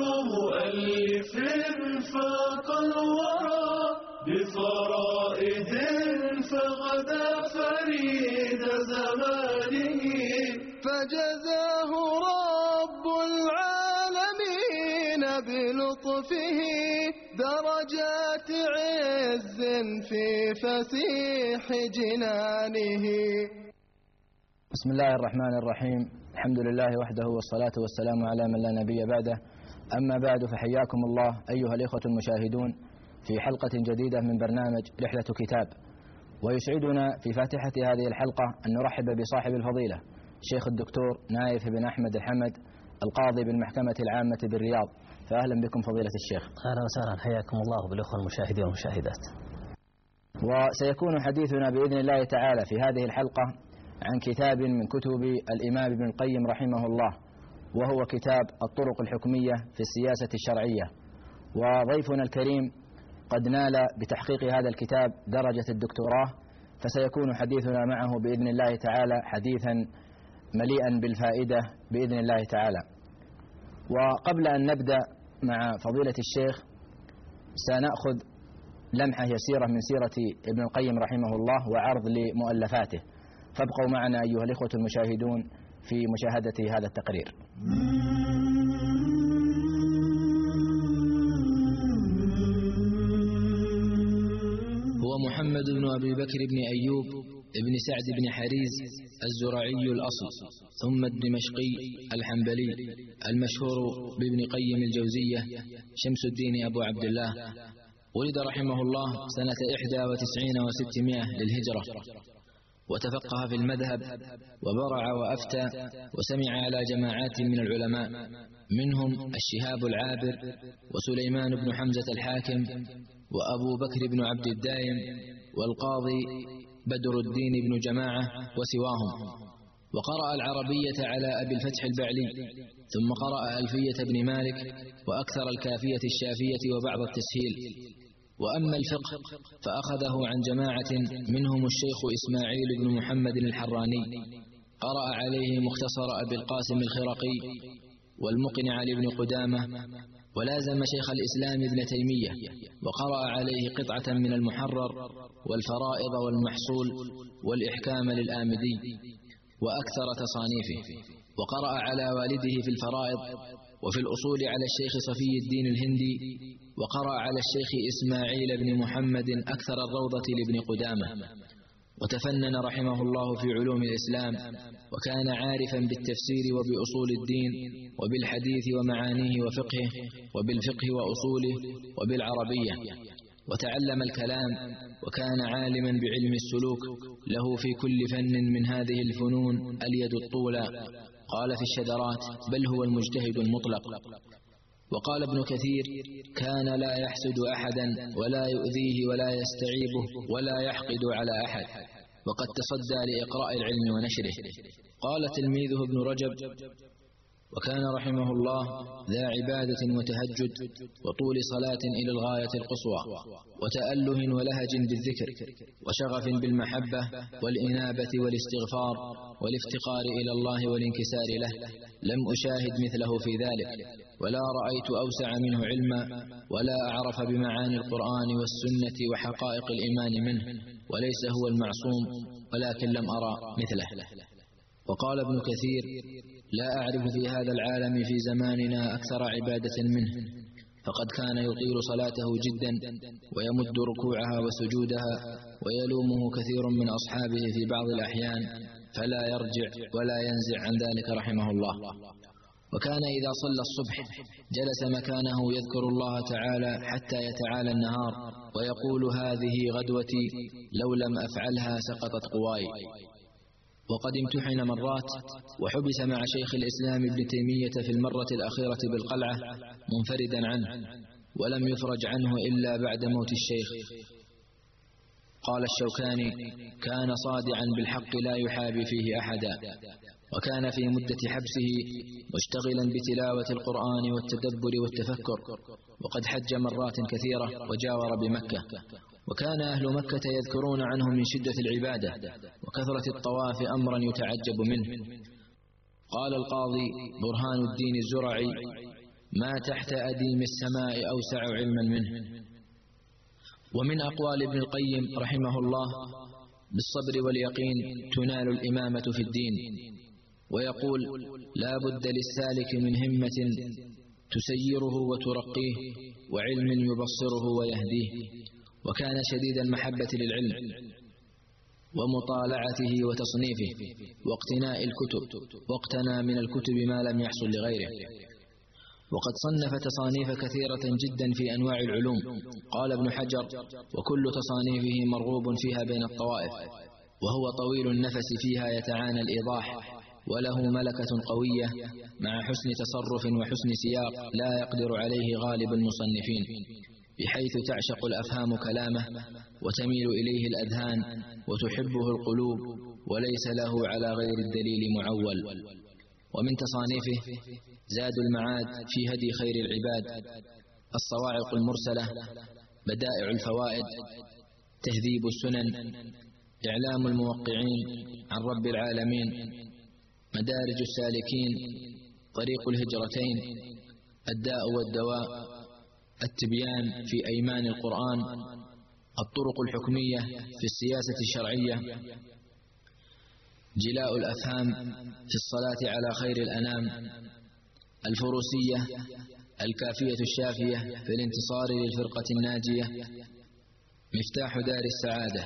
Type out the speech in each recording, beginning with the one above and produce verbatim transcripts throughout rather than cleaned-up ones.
مؤلف فاق الورى بفرائد فغدا فريد زمانه، فجزاه رب العالمين بلطفه درجات عز في فسيح جنانه. بسم الله الرحمن الرحيم، الحمد لله وحده والصلاة والسلام على من لا نبي بعده. أما بعد، فحياكم الله أيها الإخوة المشاهدون في حلقة جديدة من برنامج رحلة كتاب. ويسعدنا في فاتحة هذه الحلقة أن نرحب بصاحب الفضيلة الشيخ الدكتور نايف بن أحمد الحمد، القاضي بالمحكمة العامة بالرياض. فأهلا بكم فضيلة الشيخ. أهلا وسهلا، حياكم الله بالإخوة المشاهدين والمشاهدات. وسيكون حديثنا بإذن الله تعالى في هذه الحلقة عن كتاب من كتب الإمام ابن القيم رحمه الله، وهو كتاب الطرق الحكمية في السياسة الشرعية. وضيفنا الكريم قد نال بتحقيق هذا الكتاب درجة الدكتوراه، فسيكون حديثنا معه بإذن الله تعالى حديثا مليئا بالفائدة بإذن الله تعالى. وقبل أن نبدأ مع فضيلة الشيخ سنأخذ لمحة يسيرة من سيرة ابن القيم رحمه الله وعرض لمؤلفاته، فابقوا معنا أيها الإخوة المشاهدون في مشاهدة هذا التقرير. هو محمد بن أبي بكر بن أيوب ابن سعد بن حريز الزرعي الأصل، ثم الدمشقي الحنبلي المشهور بابن قيم الجوزية شمس الدين أبو عبد الله. ولد رحمه الله سنة إحدى وتسعين وستمائة للهجرة، وتفقه في المذهب وبرع وأفتى، وسمع على جماعات من العلماء، منهم الشهاب العابر وسليمان بن حمزة الحاكم وأبو بكر بن عبد الدائم والقاضي بدر الدين بن جماعة وسواهم. وقرأ العربية على أبي الفتح البعلي، ثم قرأ ألفية بن مالك وأكثر الكافية الشافية وبعض التسهيل. وأما الفقه فأخذه عن جماعة منهم الشيخ إسماعيل بن محمد الحراني، قرأ عليه مختصر أبي القاسم الخرقي والمقنع لابن قدامة، ولازم شيخ الإسلام ابن تيمية، وقرأ عليه قطعة من المحرر والفرائض والمحصول والإحكام للآمدي وأكثر تصانيفه. وقرأ على والده في الفرائض وفي الأصول على الشيخ صفي الدين الهندي، وقرأ على الشيخ إسماعيل بن محمد أكثر الروضة لابن قدامة. وتفنن رحمه الله في علوم الإسلام، وكان عارفا بالتفسير وبأصول الدين وبالحديث ومعانيه وفقهه وبالفقه وأصوله وبالعربية. وتعلم الكلام، وكان عالما بعلم السلوك، له في كل فن من هذه الفنون اليد الطولى. قال في الشذرات: بل هو المجتهد المطلق. وقال ابن كثير: كان لا يحسد أحدا ولا يؤذيه ولا يستعيبه ولا يحقد على أحد، وقد تصدى لإقراء العلم ونشره. قال تلميذه ابن رجب: وكان رحمه الله ذا عبادة وتهجد وطول صلاة إلى الغاية القصوى، وتأله ولهج بالذكر، وشغف بالمحبة والإنابة والاستغفار والافتقار إلى الله والانكسار له. لم أشاهد مثله في ذلك، ولا رأيت أوسع منه علما، ولا أعرف بمعاني القرآن والسنة وحقائق الإيمان منه، وليس هو المعصوم، ولكن لم أرى مثله. وقال ابن كثير: لا أعرف في هذا العالم في زماننا أكثر عبادة منه، فقد كان يطيل صلاته جدا ويمد ركوعها وسجودها، ويلومه كثير من أصحابه في بعض الأحيان، فلا يرجع ولا ينزع عن ذلك رحمه الله. وكان إذا صلى الصبح جلس مكانه يذكر الله تعالى حتى يتعالى النهار، ويقول: هذه غدوتي، لو لم أفعلها سقطت قواي. وقد امتحن مرات وحبس مع شيخ الإسلام ابن تيمية في المرة الأخيرة بالقلعة منفردا عنه، ولم يفرج عنه إلا بعد موت الشيخ. قال الشوكاني: كان صادعا بالحق لا يحابي فيه أحدا، وكان في مدة حبسه مشتغلا بتلاوة القرآن والتدبر والتفكر، وقد حج مرات كثيرة وجاور بمكة. وكان أهل مكة يذكرون عنه من شدة العبادة وكثرة الطواف أمرا يتعجب منه. قال القاضي برهان الدين الزرعي: ما تحت أديم السماء أوسع علما منه. ومن أقوال ابن القيم رحمه الله: بالصبر واليقين تنال الإمامة في الدين. ويقول: لا بد للسالك من همة تسيره وترقيه، وعلم يبصره ويهديه. وكان شديد المحبة للعلم ومطالعته وتصنيفه واقتناء الكتب، واقتنى من الكتب ما لم يحصل لغيره. وقد صنف تصانيف كثيرة جدا في أنواع العلوم. قال ابن حجر: وكل تصانيفه مرغوب فيها بين الطوائف، وهو طويل النفس فيها يتعانى الإيضاح، وله ملكة قوية مع حسن تصرف وحسن سياق لا يقدر عليه غالب المصنفين، بحيث تعشق الأفهام كلامه وتميل إليه الأذهان وتحبه القلوب، وليس له على غير الدليل معول. ومن تصانيفه: زاد المعاد في هدي خير العباد، الصواعق المرسلة، بدائع الفوائد، تهذيب السنن، إعلام الموقعين عن رب العالمين، مدارج السالكين، طريق الهجرتين، الداء والدواء، التبيان في أيمان القرآن، الطرق الحكمية في السياسة الشرعية، جلاء الأفهام في الصلاة على خير الأنام، الفروسية، الكافية الشافية في الانتصار للفرقة الناجية، مفتاح دار السعادة.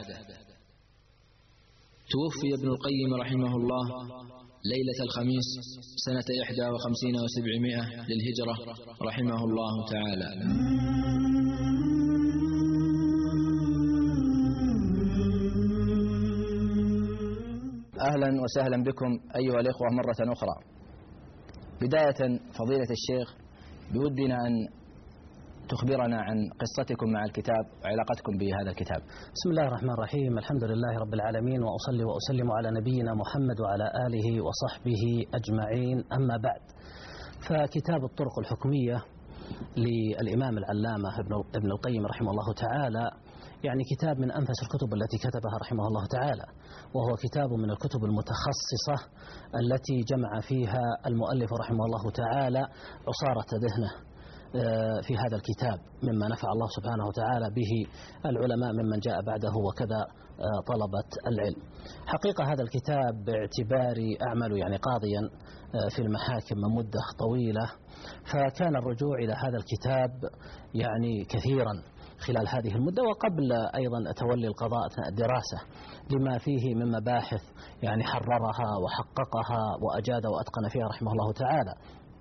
توفي ابن القيم رحمه الله ليلة الخميس سنة إحدى وخمسين وسبعمائة للهجرة رحمه الله تعالى. أهلا وسهلا بكم أيها الإخوة مرة أخرى. بداية فضيلة الشيخ، بودنا أن تخبرنا عن قصتكم مع الكتاب وعلاقتكم بهذا الكتاب. بسم الله الرحمن الرحيم، الحمد لله رب العالمين، وأصلي وأسلم على نبينا محمد وعلى آله وصحبه أجمعين، أما بعد. فكتاب الطرق الحكمية للإمام العلامة ابن القيم رحمه الله تعالى يعني كتاب من أنفس الكتب التي كتبها رحمه الله تعالى، وهو كتاب من الكتب المتخصصة التي جمع فيها المؤلف رحمه الله تعالى عصارة ذهنه في هذا الكتاب، مما نفع الله سبحانه وتعالى به العلماء ممن جاء بعده وكذا طلبة العلم. حقيقة هذا الكتاب باعتباري أعمل يعني قاضيا في المحاكم من مدة طويلة، فكان الرجوع إلى هذا الكتاب يعني كثيرا خلال هذه المدة، وقبل أيضا تولي القضاء أثناء الدراسة، لما فيه من مباحث يعني حررها وحققها وأجاد وأتقن فيها رحمه الله تعالى.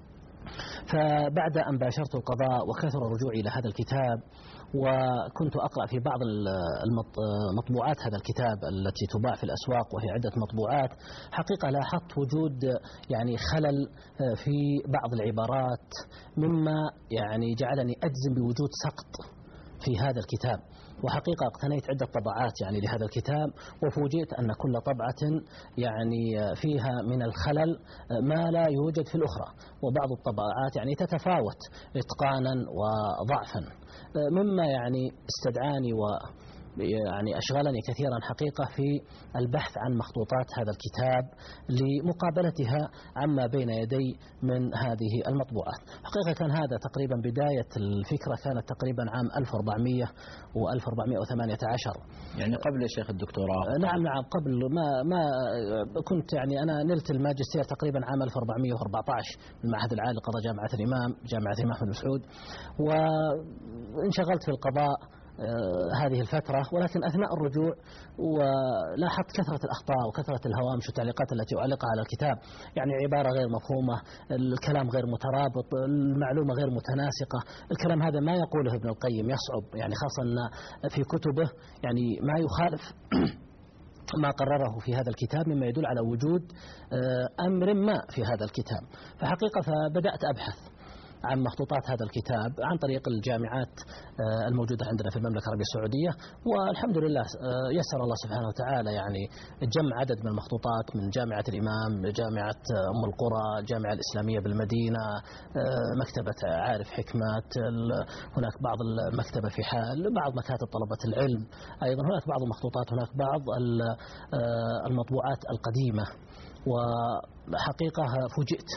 فبعد أن باشرت القضاء وكثر الرجوع إلى هذا الكتاب، وكنت أقرأ في بعض المطبوعات هذا الكتاب التي تباع في الأسواق وهي عدة مطبوعات، حقيقة لاحظت وجود يعني خلل في بعض العبارات، مما يعني جعلني أجزم بوجود سقط في هذا الكتاب. وحقيقة اقتنيت عدة طبعات يعني لهذا الكتاب، وفوجئت أن كل طبعة يعني فيها من الخلل ما لا يوجد في الأخرى، وبعض الطبعات يعني تتفاوت إتقانا وضعفا، مما يعني استدعاني و يعني أشغلني كثيرا حقيقة في البحث عن مخطوطات هذا الكتاب لمقابلتها عما بين يدي من هذه المطبوعات. حقيقة كان هذا تقريبا بداية الفكرة، كانت تقريبا عام ألف وأربعمائة وألف وأربعمائة وثمانية عشر، يعني قبل شيخ الدكتوراه. نعم نعم قبل ما ما كنت يعني أنا نلت الماجستير تقريبا عام ألف وأربعمائة وأربعة عشر من المعهد العالي للقضاء جامعة الإمام جامعة الإمام أحمد بن سعود، وانشغلت في القضاء هذه الفترة. ولكن أثناء الرجوع ولاحظت كثرة الأخطاء وكثرة الهوامش والتعليقات التي أعلقها على الكتاب، يعني عبارة غير مفهومة، الكلام غير مترابط، المعلومة غير متناسقة. الكلام هذا ما يقوله ابن القيم يصعب، يعني خاصة في كتبه يعني ما يخالف ما قرره في هذا الكتاب، مما يدل على وجود أمر ما في هذا الكتاب. فحقيقة فبدأت أبحث عن مخطوطات هذا الكتاب عن طريق الجامعات الموجودة عندنا في المملكة العربية السعودية، والحمد لله يسر الله سبحانه وتعالى يعني جمع عدد من المخطوطات من جامعة الإمام، جامعة أم القرى، الجامعة الإسلامية بالمدينة، مكتبة عارف حكمات، هناك بعض المكتبة في حال، بعض مكاتب طلبة العلم أيضا، هناك بعض المخطوطات، هناك بعض المطبوعات القديمة. وحقيقة فوجئت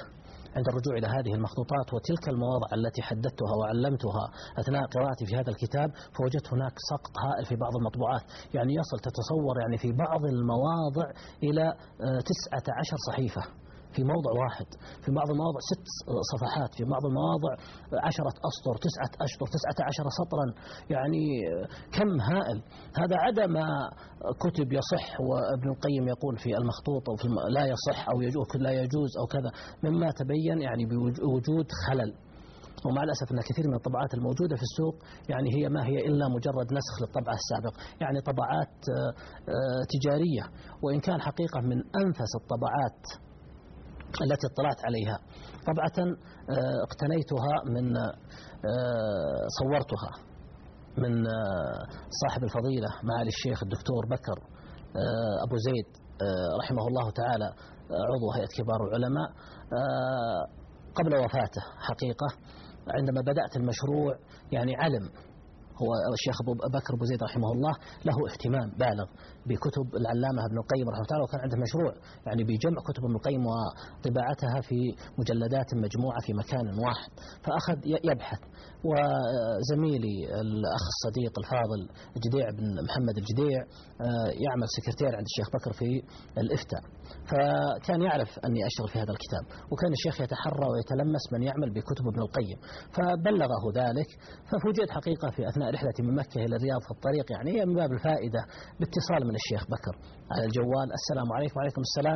عند الرجوع إلى هذه المخطوطات وتلك المواضع التي حددتها وعلمتها أثناء قراءتي في هذا الكتاب، فوجدت هناك سقط هائل في بعض المطبوعات، يعني يصل تتصور يعني في بعض المواضع إلى تسعة عشر صحيفة في موضع واحد، في بعض المواضع ست صفحات، في بعض المواضع عشرة أسطر، تسعة أسطر، تسعة عشر سطرا، يعني كم هائل. هذا عدا ما كتب يصح وابن القيم يقول في المخطوط أو في الم... لا يصح أو يجوز لا يجوز أو كذا، مما تبين يعني بوجود خلل. ومع الأسف أن كثير من الطبعات الموجودة في السوق يعني هي ما هي إلا مجرد نسخ للطبعة السابق، يعني طبعات تجارية، وإن كان حقيقة من أنفس الطبعات التي اطلعت عليها. طبعة اقتنيتها من صورتها من صاحب الفضيلة معالي الشيخ الدكتور بكر أبو زيد رحمه الله تعالى، عضو هيئة كبار العلماء، قبل وفاته حقيقة. عندما بدأت المشروع يعني علم هو الشيخ أبو بكر أبو زيد رحمه الله له اهتمام بالغ بكتب العلامة ابن القيم رحمه الله، وكان عنده مشروع يعني بجمع كتب ابن القيم وطباعتها في مجلدات مجموعة في مكان واحد، فأخذ يبحث. وزميلي الأخ الصديق الفاضل جديع بن محمد الجديع يعمل سكرتير عند الشيخ بكر في الإفتاء، فكان يعرف أني أشتغل في هذا الكتاب، وكان الشيخ يتحرى ويتلمس من يعمل بكتب ابن القيم، فبلغه ذلك. ففوجئت حقيقة في أثناء رحلتي من مكة إلى الرياض في الطريق، يعني من باب الفائدة باتصال من الشيخ بكر على الجوال: السلام عليكم. وعليكم السلام،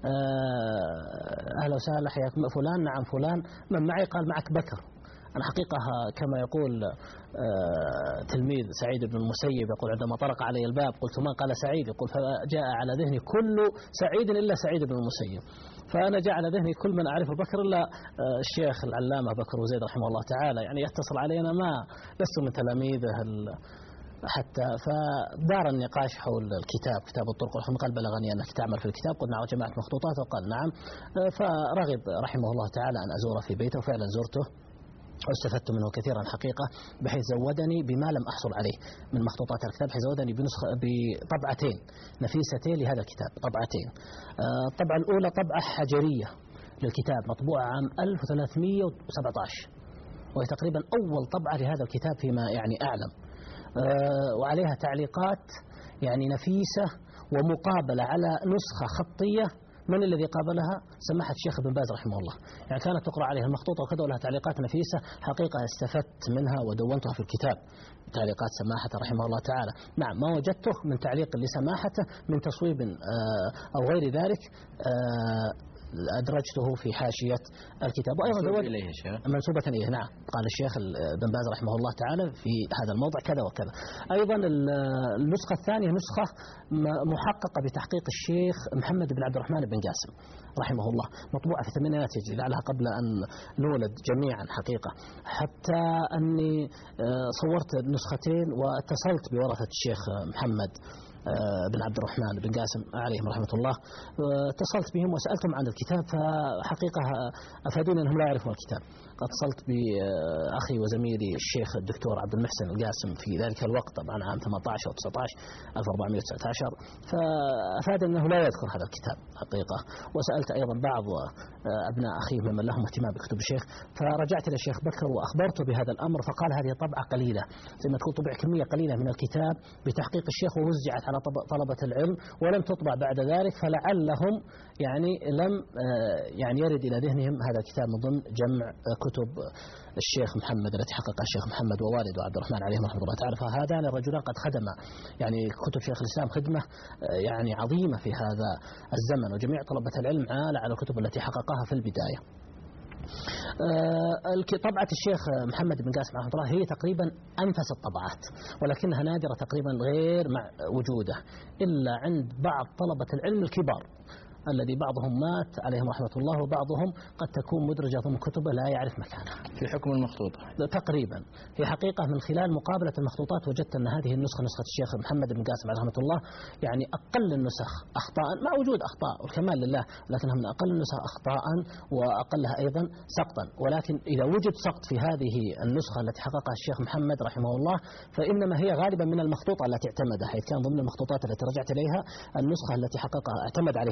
أهلا وسهلا، حياكم فلان. نعم فلان. من معي؟ قال معك بكر. أنا حقيقة كما يقول تلميذ سعيد بن المسيب يقول: عندما طرق علي الباب قلت من؟ قال سعيد. يقول: فجاء على ذهني كل سعيد إلا سعيد بن المسيب، فأنا جاء على ذهني كل من أعرفه بكر إلا الشيخ العلامة بكر وزيد رحمه الله تعالى، يعني يتصل علينا، ما لست من تلاميذه حتى. فدار النقاش حول الكتاب، كتاب الطرق والحكم. قال: بلغني أنك تعمل في الكتاب. قلنا: جمعت مخطوطات؟ وقال: نعم. فرغب رحمه الله تعالى أن أزوره في بيته، وفعلا زرته واستفدت منه كثيرا حقيقة، بحيث زودني بما لم أحصل عليه من مخطوطات الكتاب، حيث زودني بنسخة بطبعتين نفيستين لهذا الكتاب، طبعتين. الطبعة الأولى طبعة حجرية للكتاب مطبوعة عام ألف وثلاثمئة وسبعة عشر، وهي تقريبا أول طبعة لهذا الكتاب فيما يعني أعلم، وعليها تعليقات يعني نفيسة ومقابلة على نسخة خطية. من الذي قابلها؟ سماحة الشيخ ابن باز رحمه الله، يعني كانت تقرأ عليها المخطوطة وكذا، ولها تعليقات نفيسة حقيقة، استفدت منها ودونتها في الكتاب، تعليقات سماحة رحمه الله تعالى. نعم، ما وجدته من تعليق لسماحته من تصويب أو غير ذلك أدرجته في حاشية الكتاب. وأيضا منسوبة إليه شيخ منسوبة إليه. نعم، قال الشيخ ابن باز رحمه الله تعالى في هذا الموضع كذا وكذا. أيضا النسخة الثانية نسخة محققة بتحقيق الشيخ محمد بن عبد الرحمن بن قاسم رحمه الله، مطبوعة في الثمانينات، يجري لعلها قبل أن نولد جميعا حقيقة، حتى أني صورت النسختين واتصلت بورثة الشيخ محمد بن عبد الرحمن بن قاسم عليهم رحمة الله، اتصلت بهم وسألتهم عن الكتاب، فحقيقة أفادوني أنهم لا يعرفون الكتاب. اتصلت بأخي وزميلي الشيخ الدكتور عبد المحسن القاسم في ذلك الوقت، طبعا عام ثمانية عشر أو تسعة عشر ألف وأربعمئة وتسعة عشر، فأفاد أنه لا يذكر هذا الكتاب حقيقة. وسألت أيضا بعض أبناء أخيه ممن لهم اهتمام بكتب الشيخ، فرجعت إلى الشيخ بكر وأخبرته بهذا الأمر، فقال: هذه طبعة قليلة، زي ما تكون طبع كمية قليلة من الكتاب بتحقيق الشيخ ووزعت على طلبة العلم ولم تطبع بعد ذلك، فلعلهم يعني لم يعني يرد إلى ذهنهم هذا الكتاب من ضمن جمع كتب الشيخ محمد التي حققها الشيخ محمد ووالده عبد الرحمن عليهم رحمة الله تعالى. فهذان الرجلان قد خدما يعني كتب شيخ الإسلام خدمة يعني عظيمة في هذا الزمن، وجميع طلبة العلم عال على الكتب التي حققها في البداية. طبعة الشيخ محمد بن قاسم رحمه الله هي تقريبا أنفس الطبعات، ولكنها نادرة تقريبا غير مع وجوده إلا عند بعض طلبة العلم الكبار الذي بعضهم مات عليهم رحمة الله، وبعضهم قد تكون مدرجة ضمن كتبه لا يعرف مكانها في حكم المخطوطة تقريبا. في حقيقة من خلال مقابلة المخطوطات وجدت أن هذه النسخة نسخة الشيخ محمد بن قاسم عليه رحمة الله يعني أقل النسخ أخطاء، مع وجود أخطاء والكمال لله، لكنها من أقل النسخ أخطاء وأقلها أيضا سقطا. ولكن إذا وجد سقط في هذه النسخة التي حققها الشيخ محمد رحمه الله فإنما هي غالبا من المخطوطة التي اعتمدها، حيث كان ضمن المخطوطات التي رجعت إليها النسخة التي حققها اعتمد عليها الشيخ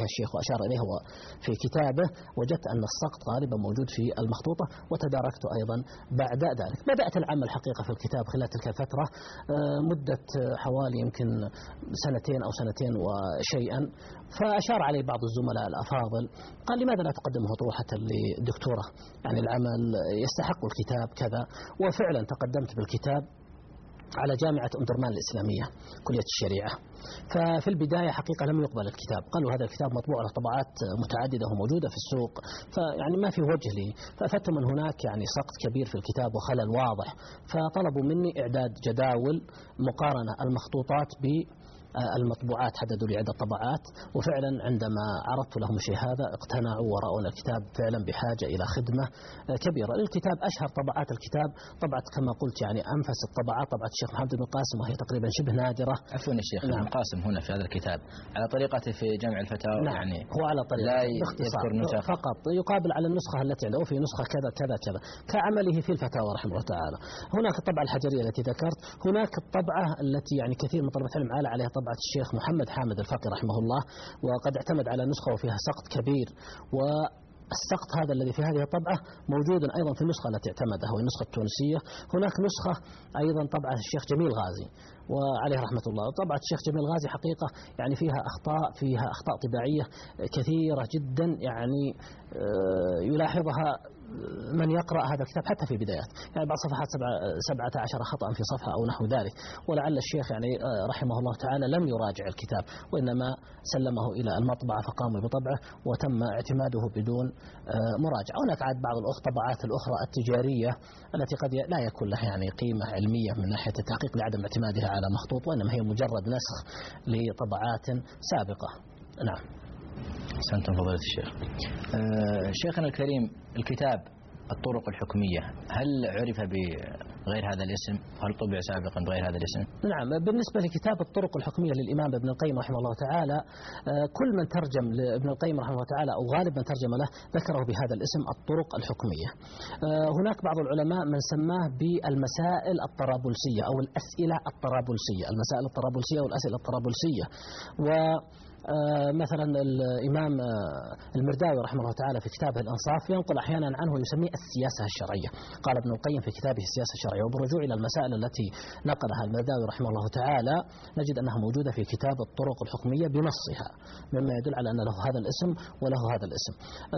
أشار إليه هو في كتابه، وجدت أن السقط غالبا موجود في المخطوطة وتداركته أيضا بعد ذلك. بدأت العمل الحقيقة في الكتاب خلال تلك الفترة مدة حوالي يمكن سنتين أو سنتين وشيئا، فأشار علي بعض الزملاء الأفاضل قال لماذا لا تقدمه طروحة لدكتورة، يعني العمل يستحق الكتاب كذا. وفعلا تقدمت بالكتاب على جامعة أم درمان الإسلامية كلية الشريعة. ففي البداية حقيقة لم يقبل الكتاب، قالوا هذا الكتاب مطبوع على طبعات متعددة وموجودة في السوق، فيعني ما في وجه لي. فأفدت من هناك يعني سقط كبير في الكتاب وخلل واضح، فطلبوا مني إعداد جداول مقارنة المخطوطات ب المطبوعات، حددوا لي عدة طبعات، وفعلا عندما عرضت لهم الشيء هذا اقتنعوا ورأوا الكتاب فعلا بحاجة إلى خدمة كبيرة للكتاب. أشهر طبعات الكتاب طبعة كما قلت يعني أنفس الطبعات طبعة الشيخ محمد بن قاسم، وهي تقريبا شبه نادرة. عفوا الشيخ نعم. ابن قاسم هنا في هذا الكتاب على طريقته في جمع الفتاوى، نعم. يعني هو على طريقة لا باختصار يذكر فقط يقابل على النسخة التي عنده، وفي نسخة كذا كذا كذا كعمله في الفتاوى رحمه الله تعالى. هناك الطبعة الحجرية التي ذكرت، هناك الطبعة التي يعني كثير من طلبة العلم عال عليها طبعة الشيخ محمد حامد الفقي رحمه الله، وقد اعتمد على نسخة وفيها سقط كبير، والسقط هذا الذي في هذه الطبعة موجود أيضا في النسخة التي اعتمدها وهي النسخة التونسية. هناك نسخة أيضا طبعة الشيخ جميل غازي وعليه رحمة الله. طبعة الشيخ جميل غازي حقيقة يعني فيها أخطاء فيها أخطاء طباعية كثيرة جدا، يعني يلاحظها من يقرأ هذا الكتاب حتى في بدايات، يعني بعض صفحات سبعة, سبعة عشر خطأ في صفحة أو نحو ذلك. ولعل الشيخ يعني رحمه الله تعالى لم يراجع الكتاب، وإنما سلمه إلى المطبعة فقاموا بطبعه وتم اعتماده بدون مراجعة. هناك عاد بعض الطبعات الأخرى التجارية التي قد لا يكون لها يعني قيمة علمية من ناحية التحقيق لعدم اعتمادها على مخطوط، وإنما هي مجرد نسخ لطبعات سابقة. نعم. أحسنتم فضيلة الشيخ. أه شيخنا الكريم، الكتاب الطرق الحكمية هل عرف بغير هذا الاسم؟ هل طبع سابقا بغير هذا الاسم؟ نعم، بالنسبة لكتاب الطرق الحكمية للإمام ابن القيم رحمه الله تعالى، كل من ترجم لابن القيم رحمه الله تعالى أو غالب من ترجم له ذكره بهذا الاسم الطرق الحكمية. هناك بعض العلماء من سماه بالمسائل الطرابلسية أو الأسئلة الطرابلسية، المسائل الطرابلسية والأسئلة الطرابلسية. و مثلا الإمام المرداوي رحمه الله تعالى في كتابه الأنصاف ينقل أحيانا عنه يسميه السياسة الشرعية. قال ابن القيم في كتابه السياسة الشرعية. وبالرجوع إلى المسائل التي نقلها المرداوي رحمه الله تعالى نجد أنها موجودة في كتاب الطرق الحكمية بنصها، مما يدل على أن له هذا الاسم وله هذا الاسم.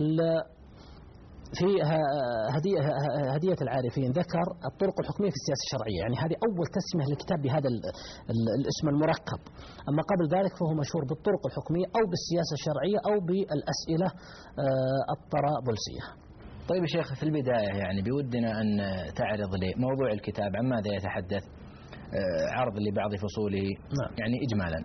في هدية, هدية العارفين ذكر الطرق الحكمية في السياسة الشرعية، يعني هذه أول تسمية للكتاب بهذا الاسم المركب. أما قبل ذلك فهو مشهور بالطرق الحكمية أو بالسياسة الشرعية أو بالأسئلة الطرابلسية. طيب يا شيخ، في البداية يعني بودنا أن تعرض لي موضوع الكتاب، عن ماذا يتحدث، عرض لبعض فصوله. نعم. يعني إجمالا.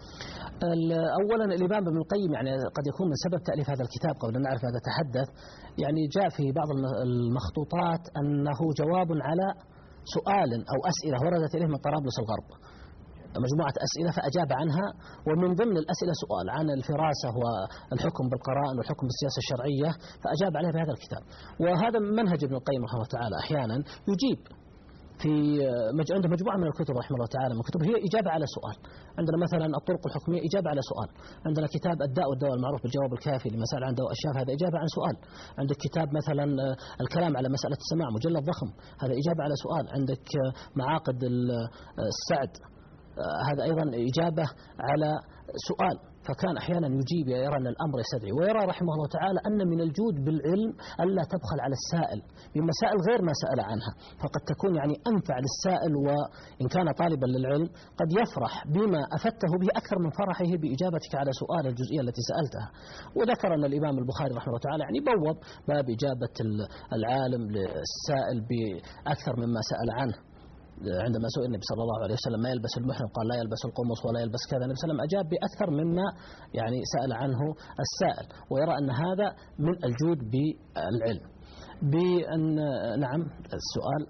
أولا الإمام ابن القيم يعني قد يكون من سبب تأليف هذا الكتاب قبل أن نعرف ماذا تحدث، يعني جاء في بعض المخطوطات أنه جواب على سؤال أو أسئلة وردت إليه من طرابلس الغرب، مجموعة أسئلة فأجاب عنها، ومن ضمن الأسئلة سؤال عن الفراسة والحكم بالقرائن والحكم بالسياسة الشرعية، فأجاب عليه بهذا الكتاب. وهذا منهج ابن القيم رحمه الله تعالى، أحيانا يجيب في عنده مجموعة من الكتب رحمه الله تعالى من كتب هي إجابة على سؤال. عندنا مثلا الطرق الحكمية إجابة على سؤال، عندنا كتاب الداء والدواء المعروف بالجواب الكافي لمسائل عن دواء الشافي، هذا إجابة عن سؤال. عندك كتاب مثلا الكلام على مسألة السماع مجلد ضخم، هذا إجابة على سؤال. عندك معاقد السعد، هذا أيضا إجابة على سؤال. فكان أحيانا يجيب يرى أن الأمر يستدعي، ويرى رحمه الله تعالى أن من الجود بالعلم ألا تبخل على السائل بمسائل غير ما سأل عنها، فقد تكون يعني أنفع للسائل، وإن كان طالبا للعلم قد يفرح بما أفدته به أكثر من فرحه بإجابتك على سؤال الجزئية التي سألتها. وذكر أن الإمام البخاري رحمه الله تعالى يعني بوب باب إجابة العالم للسائل بأكثر مما سأل عنه. عندما سئل النبي صلى الله عليه وسلم ما يلبس المحرم قال لا يلبس القمص ولا يلبس كذا، النبي صلى الله عليه وسلم أجاب بأكثر مما يعني سأل عنه السائل، ويرى أن هذا من الجود بالعلم. بأن نعم السؤال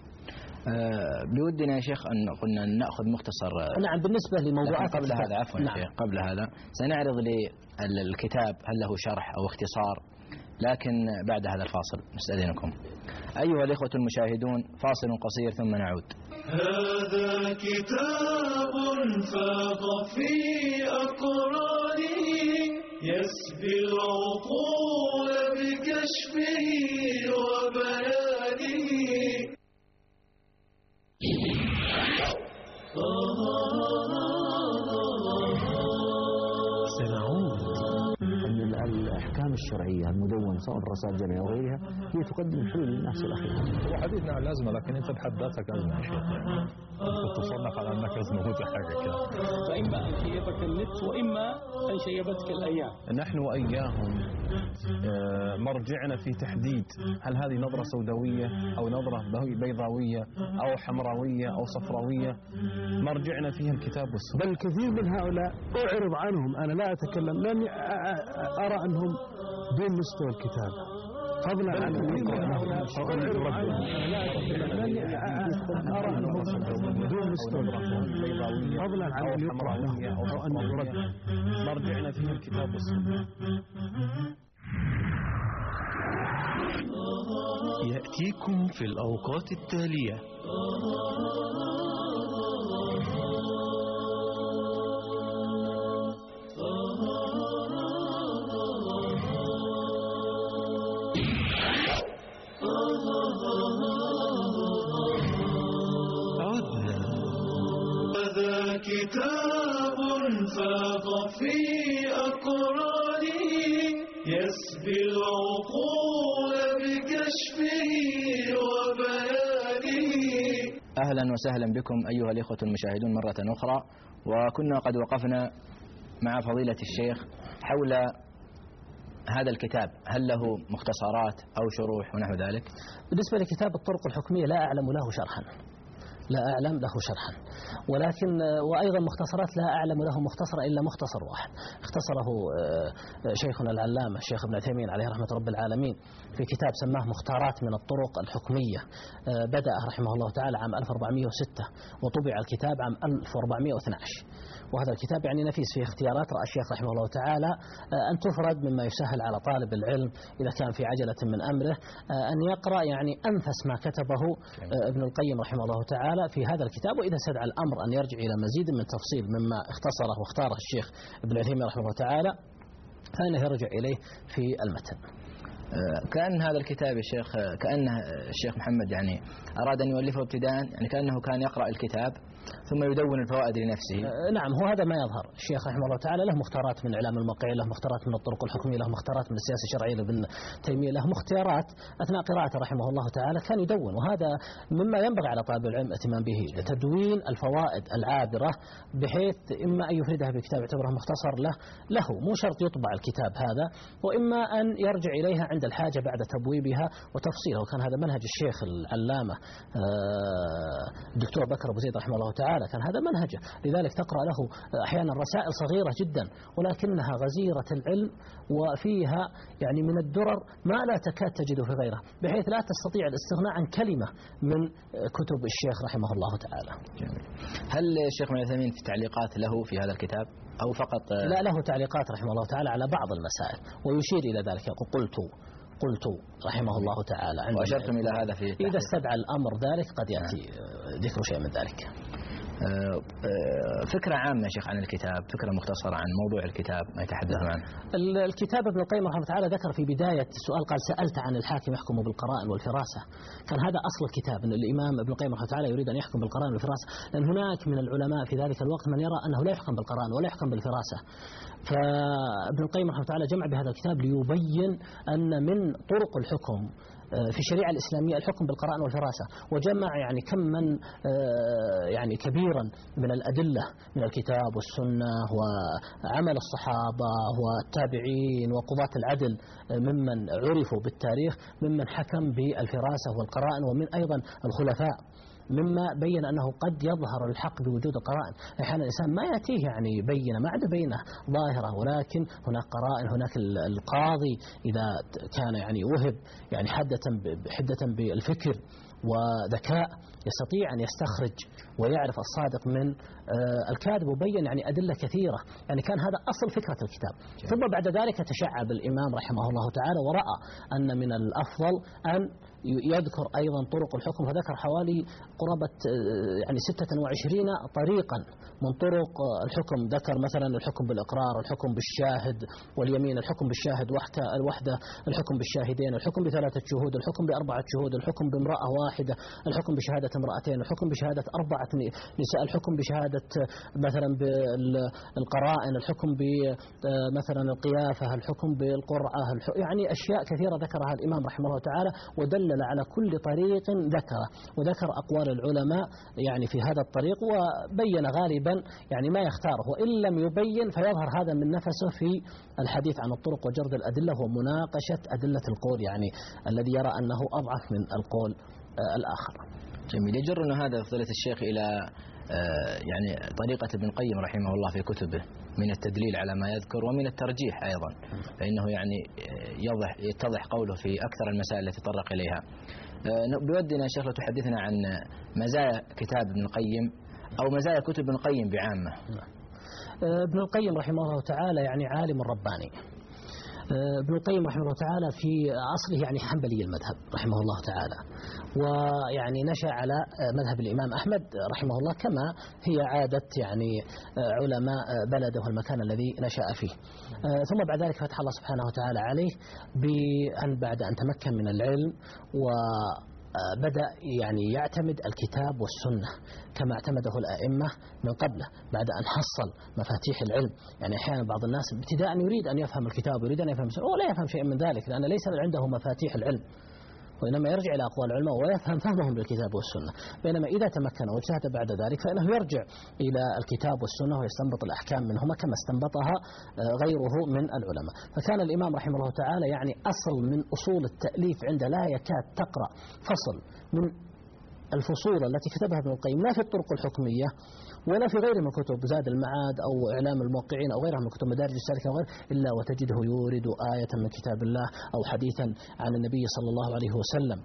أه بودنا يا شيخ أن قلنا نأخذ مختصر. نعم بالنسبة لموضوعات قبل هذا عفوا نعم. شيخ قبل هذا سنعرض للكتاب هل له شرح أو اختصار، لكن بعد هذا الفاصل نستأذنكم. أيها الإخوة المشاهدون، فاصل قصير ثم نعود. هذا كتاب فاق في أقرانه يسبي العقول بكشفه وبيانه. أن الأحكام الشرعية المدونة سواء الرسائل الجامعية وغيرها هي تقدم حلول للناس الأخيرة. وحديثنا عن الأزمة، لكن أنت بحد ذاتك أزمة يا شيخ، يعني أنت تصنف على أنك أزمة وده حاجة كده. فإما أن شيبك النت وإما أن شيبتك الأيام. نحن وإياهم مرجعنا في تحديد هل هذه نظرة سوداوية أو نظرة بيضاوية أو حمراوية أو صفراوية، مرجعنا فيها الكتاب والسنة. بل كثير من هؤلاء أعرض عنهم، أنا لا أتكلم، لأني أرى أنهم دون مستوى الكتاب فضلا عن أن يقرأ لهم أرى أنهم دون مستوى فضلا عن أن يقرأ لهم أو أن يرد. مرجعنا فيها الكتاب والسنة. يأتيكم في الأوقات التالية. عدنا. هذا كتاب فاض في أقرانه يسبي العقول بكشفه وبيانه. أهلا وسهلا بكم أيها الإخوة المشاهدون مرة أخرى، وكنا قد وقفنا مع فضيلة الشيخ حول هذا الكتاب، هل له مختصرات أو شروح ونحو ذلك؟ بالنسبة لكتاب الطرق الحكمية لا أعلم له شرحا، لا أعلم له شرحا، ولكن وأيضا مختصرات لا أعلم له مختصر إلا مختصر واحد اختصره شيخنا العلامة الشيخ ابن عثيمين عليه رحمة رب العالمين في كتاب سماه مختارات من الطرق الحكمية، بدأ رحمه الله تعالى عام ألف وأربعمائة وستة وطبع الكتاب عام ألف وأربعمائة واثني عشر. وهذا الكتاب يعني نفيس فيه اختيارات رأى الشيخ رحمه الله تعالى أن تفرد مما يسهل على طالب العلم إذا كان في عجلة من أمره أن يقرأ يعني أنفس ما كتبه ابن القيم رحمه الله تعالى في هذا الكتاب، وإذا استدعى الأمر أن يرجع إلى مزيد من تفصيل مما اختصره واختاره الشيخ ابن عثيمين رحمه الله تعالى فإنه يرجع إليه في المتن. كأن هذا الكتاب يا شيخ كأن الشيخ محمد يعني أراد أن يؤلفه ابتداء، يعني كأنه كان يقرأ الكتاب ثم يدون الفوائد لنفسه. نعم، هو هذا ما يظهر. الشيخ رحمه الله تعالى له مختارات من إعلام الموقعين، له مختارات من الطرق الحكمية، له مختارات من السياسة الشرعية لابن تيمية، له مختارات أثناء قراءته رحمه الله تعالى كان يدون، وهذا مما ينبغي على طالب العلم الاهتمام به، تدوين الفوائد العابرة بحيث إما أن يفردها بكتاب يعتبره مختصر له له مو شرط يطبع الكتاب هذا، وإما أن يرجع إليها عند الحاجة بعد تبويبها وتفصيلها. وكان هذا منهج الشيخ العلامة الدكتور بكر أبو زيد رحمه الله تعالى، كان هذا منهجه، لذلك تقرأ له أحيانا رسائل صغيرة جدا ولكنها غزيرة العلم وفيها يعني من الدرر ما لا تكاد تجد في غيرها، بحيث لا تستطيع الاستغناء عن كلمة من كتب الشيخ رحمه الله تعالى. جميل. هل الشيخ ابن عثيمين في تعليقات له في هذا الكتاب أو فقط؟ لا، له تعليقات رحمه الله تعالى على بعض المسائل ويشير إلى ذلك، يقول قلت قلت رحمه الله تعالى. وأشرتم إلى هذا في إذا استدعى الأمر ذلك قد يأتي ذكر شيء من ذلك. فكرة عامة يا شيخ عن الكتاب، فكرة مختصرة عن موضوع الكتاب ما يتحدث عنه. الكتاب ابن القيم رحمه الله تعالى ذكر في بداية السؤال قال سألت عن الحاكم يحكم بالقرائن والفراسة، كان هذا أصل الكتاب، أن الإمام ابن القيم رحمه الله تعالى يريد أن يحكم بالقرائن والفراسة، لأن هناك من العلماء في ذلك الوقت من يرى أنه لا يحكم بالقرائن ولا يحكم بالفراسة، فابن القيم رحمه الله تعالى جمع بهذا الكتاب ليبين أن من طرق الحكم في الشريعة الإسلامية الحكم بالقرائن والفراسة، وجمع يعني كم من يعني كبيرا من الأدلة من الكتاب والسنة وعمل الصحابة والتابعين وقضاة العدل ممن عرفوا بالتاريخ ممن حكم بالفراسة والقرائن، ومن أيضا الخلفاء مما بين أنه قد يظهر الحق بوجود القرائن. أحيانا الإنسان ما يأتيه يعني بينة ما عنده بينة ظاهرة، ولكن هناك قرائن، هناك القاضي إذا كان يعني وهب يعني حدة حدة بالفكر وذكاء يستطيع أن يستخرج ويعرف الصادق من الكاذب، وبين يعني أدلة كثيرة، يعني كان هذا أصل فكرة الكتاب. ثم بعد ذلك تشعب الإمام رحمه الله تعالى ورأى أن من الأفضل أن يذكر أيضا طرق الحكم، فذكر حوالي قرابة يعني ستة وعشرين طريقا من طرق الحكم. ذكر مثلا الحكم بالإقرار، الحكم بالشاهد واليمين، الحكم بالشاهد الوحدة، الحكم بالشاهدين، الحكم بثلاثة شهود، الحكم بأربعة شهود، الحكم بامرأة واحدة، الحكم بشهادة امرأتين، الحكم بشهادة أربعة نساء، الحكم بشهادة مثلا بالقرائن، الحكم بمثلا القيافة، الحكم بالقرعة، يعني أشياء كثيرة ذكرها الإمام رحمه الله تعالى، ودلل على كل طريق ذكره، وذكر أقوال العلماء يعني في هذا الطريق، وبين غالبا يعني ما يختاره، وإن لم يبين فيظهر هذا من نفسه في الحديث عن الطرق وجرد الأدلة ومناقشة أدلة القول، يعني الذي يرى أنه أضعف من القول الآخر. جميل. يجرنا هذا فضيلة الشيخ إلى يعني طريقة ابن القيم رحمه الله في كتبه من التدليل على ما يذكر ومن الترجيح أيضا، فإنه يعني يضح يتضح قوله في أكثر المسائل التي تطرق إليها. بودنا شيخ تحدثنا عن مزايا كتاب ابن القيم أو مزايا كتب ابن القيم بعامة. ابن القيم رحمه الله تعالى يعني عالم رباني. ابن القيم رحمه الله تعالى في أصله يعني حنبلي المذهب رحمه الله تعالى، ويعني نشأ على مذهب الإمام أحمد رحمه الله كما هي عادة يعني علماء بلده والمكان الذي نشأ فيه. ثم بعد ذلك فتح الله سبحانه وتعالى عليه بأن بعد أن تمكن من العلم و بدأ يعني يعتمد الكتاب والسنة كما اعتمده الأئمة من قبله، بعد أن حصل مفاتيح العلم. يعني أحيانا بعض الناس ابتداء يريد أن يفهم الكتاب ويريد أن يفهم السنة ولا يفهم شيء من ذلك، لأن ليس عنده مفاتيح العلم، وإنما يرجع إلى أقوال العلماء ويفهم فهمهم للكتاب والسنة. بينما إذا تمكن واجتهد بعد ذلك فإنه يرجع إلى الكتاب والسنة ويستنبط الأحكام منهما كما استنبطها غيره من العلماء. فكان الإمام رحمه الله تعالى يعني أصل من أصول التأليف، عند لا يكاد تقرأ فصل من الفصول التي كتبها ابن القيم لا في الطرق الحكمية ولا في غيره من كتب زاد المعاد أو إعلام الموقعين أو غيرها من كتب مدارج السالكين وغيره، إلا وتجده يورد آية من كتاب الله أو حديثا عن النبي صلى الله عليه وسلم.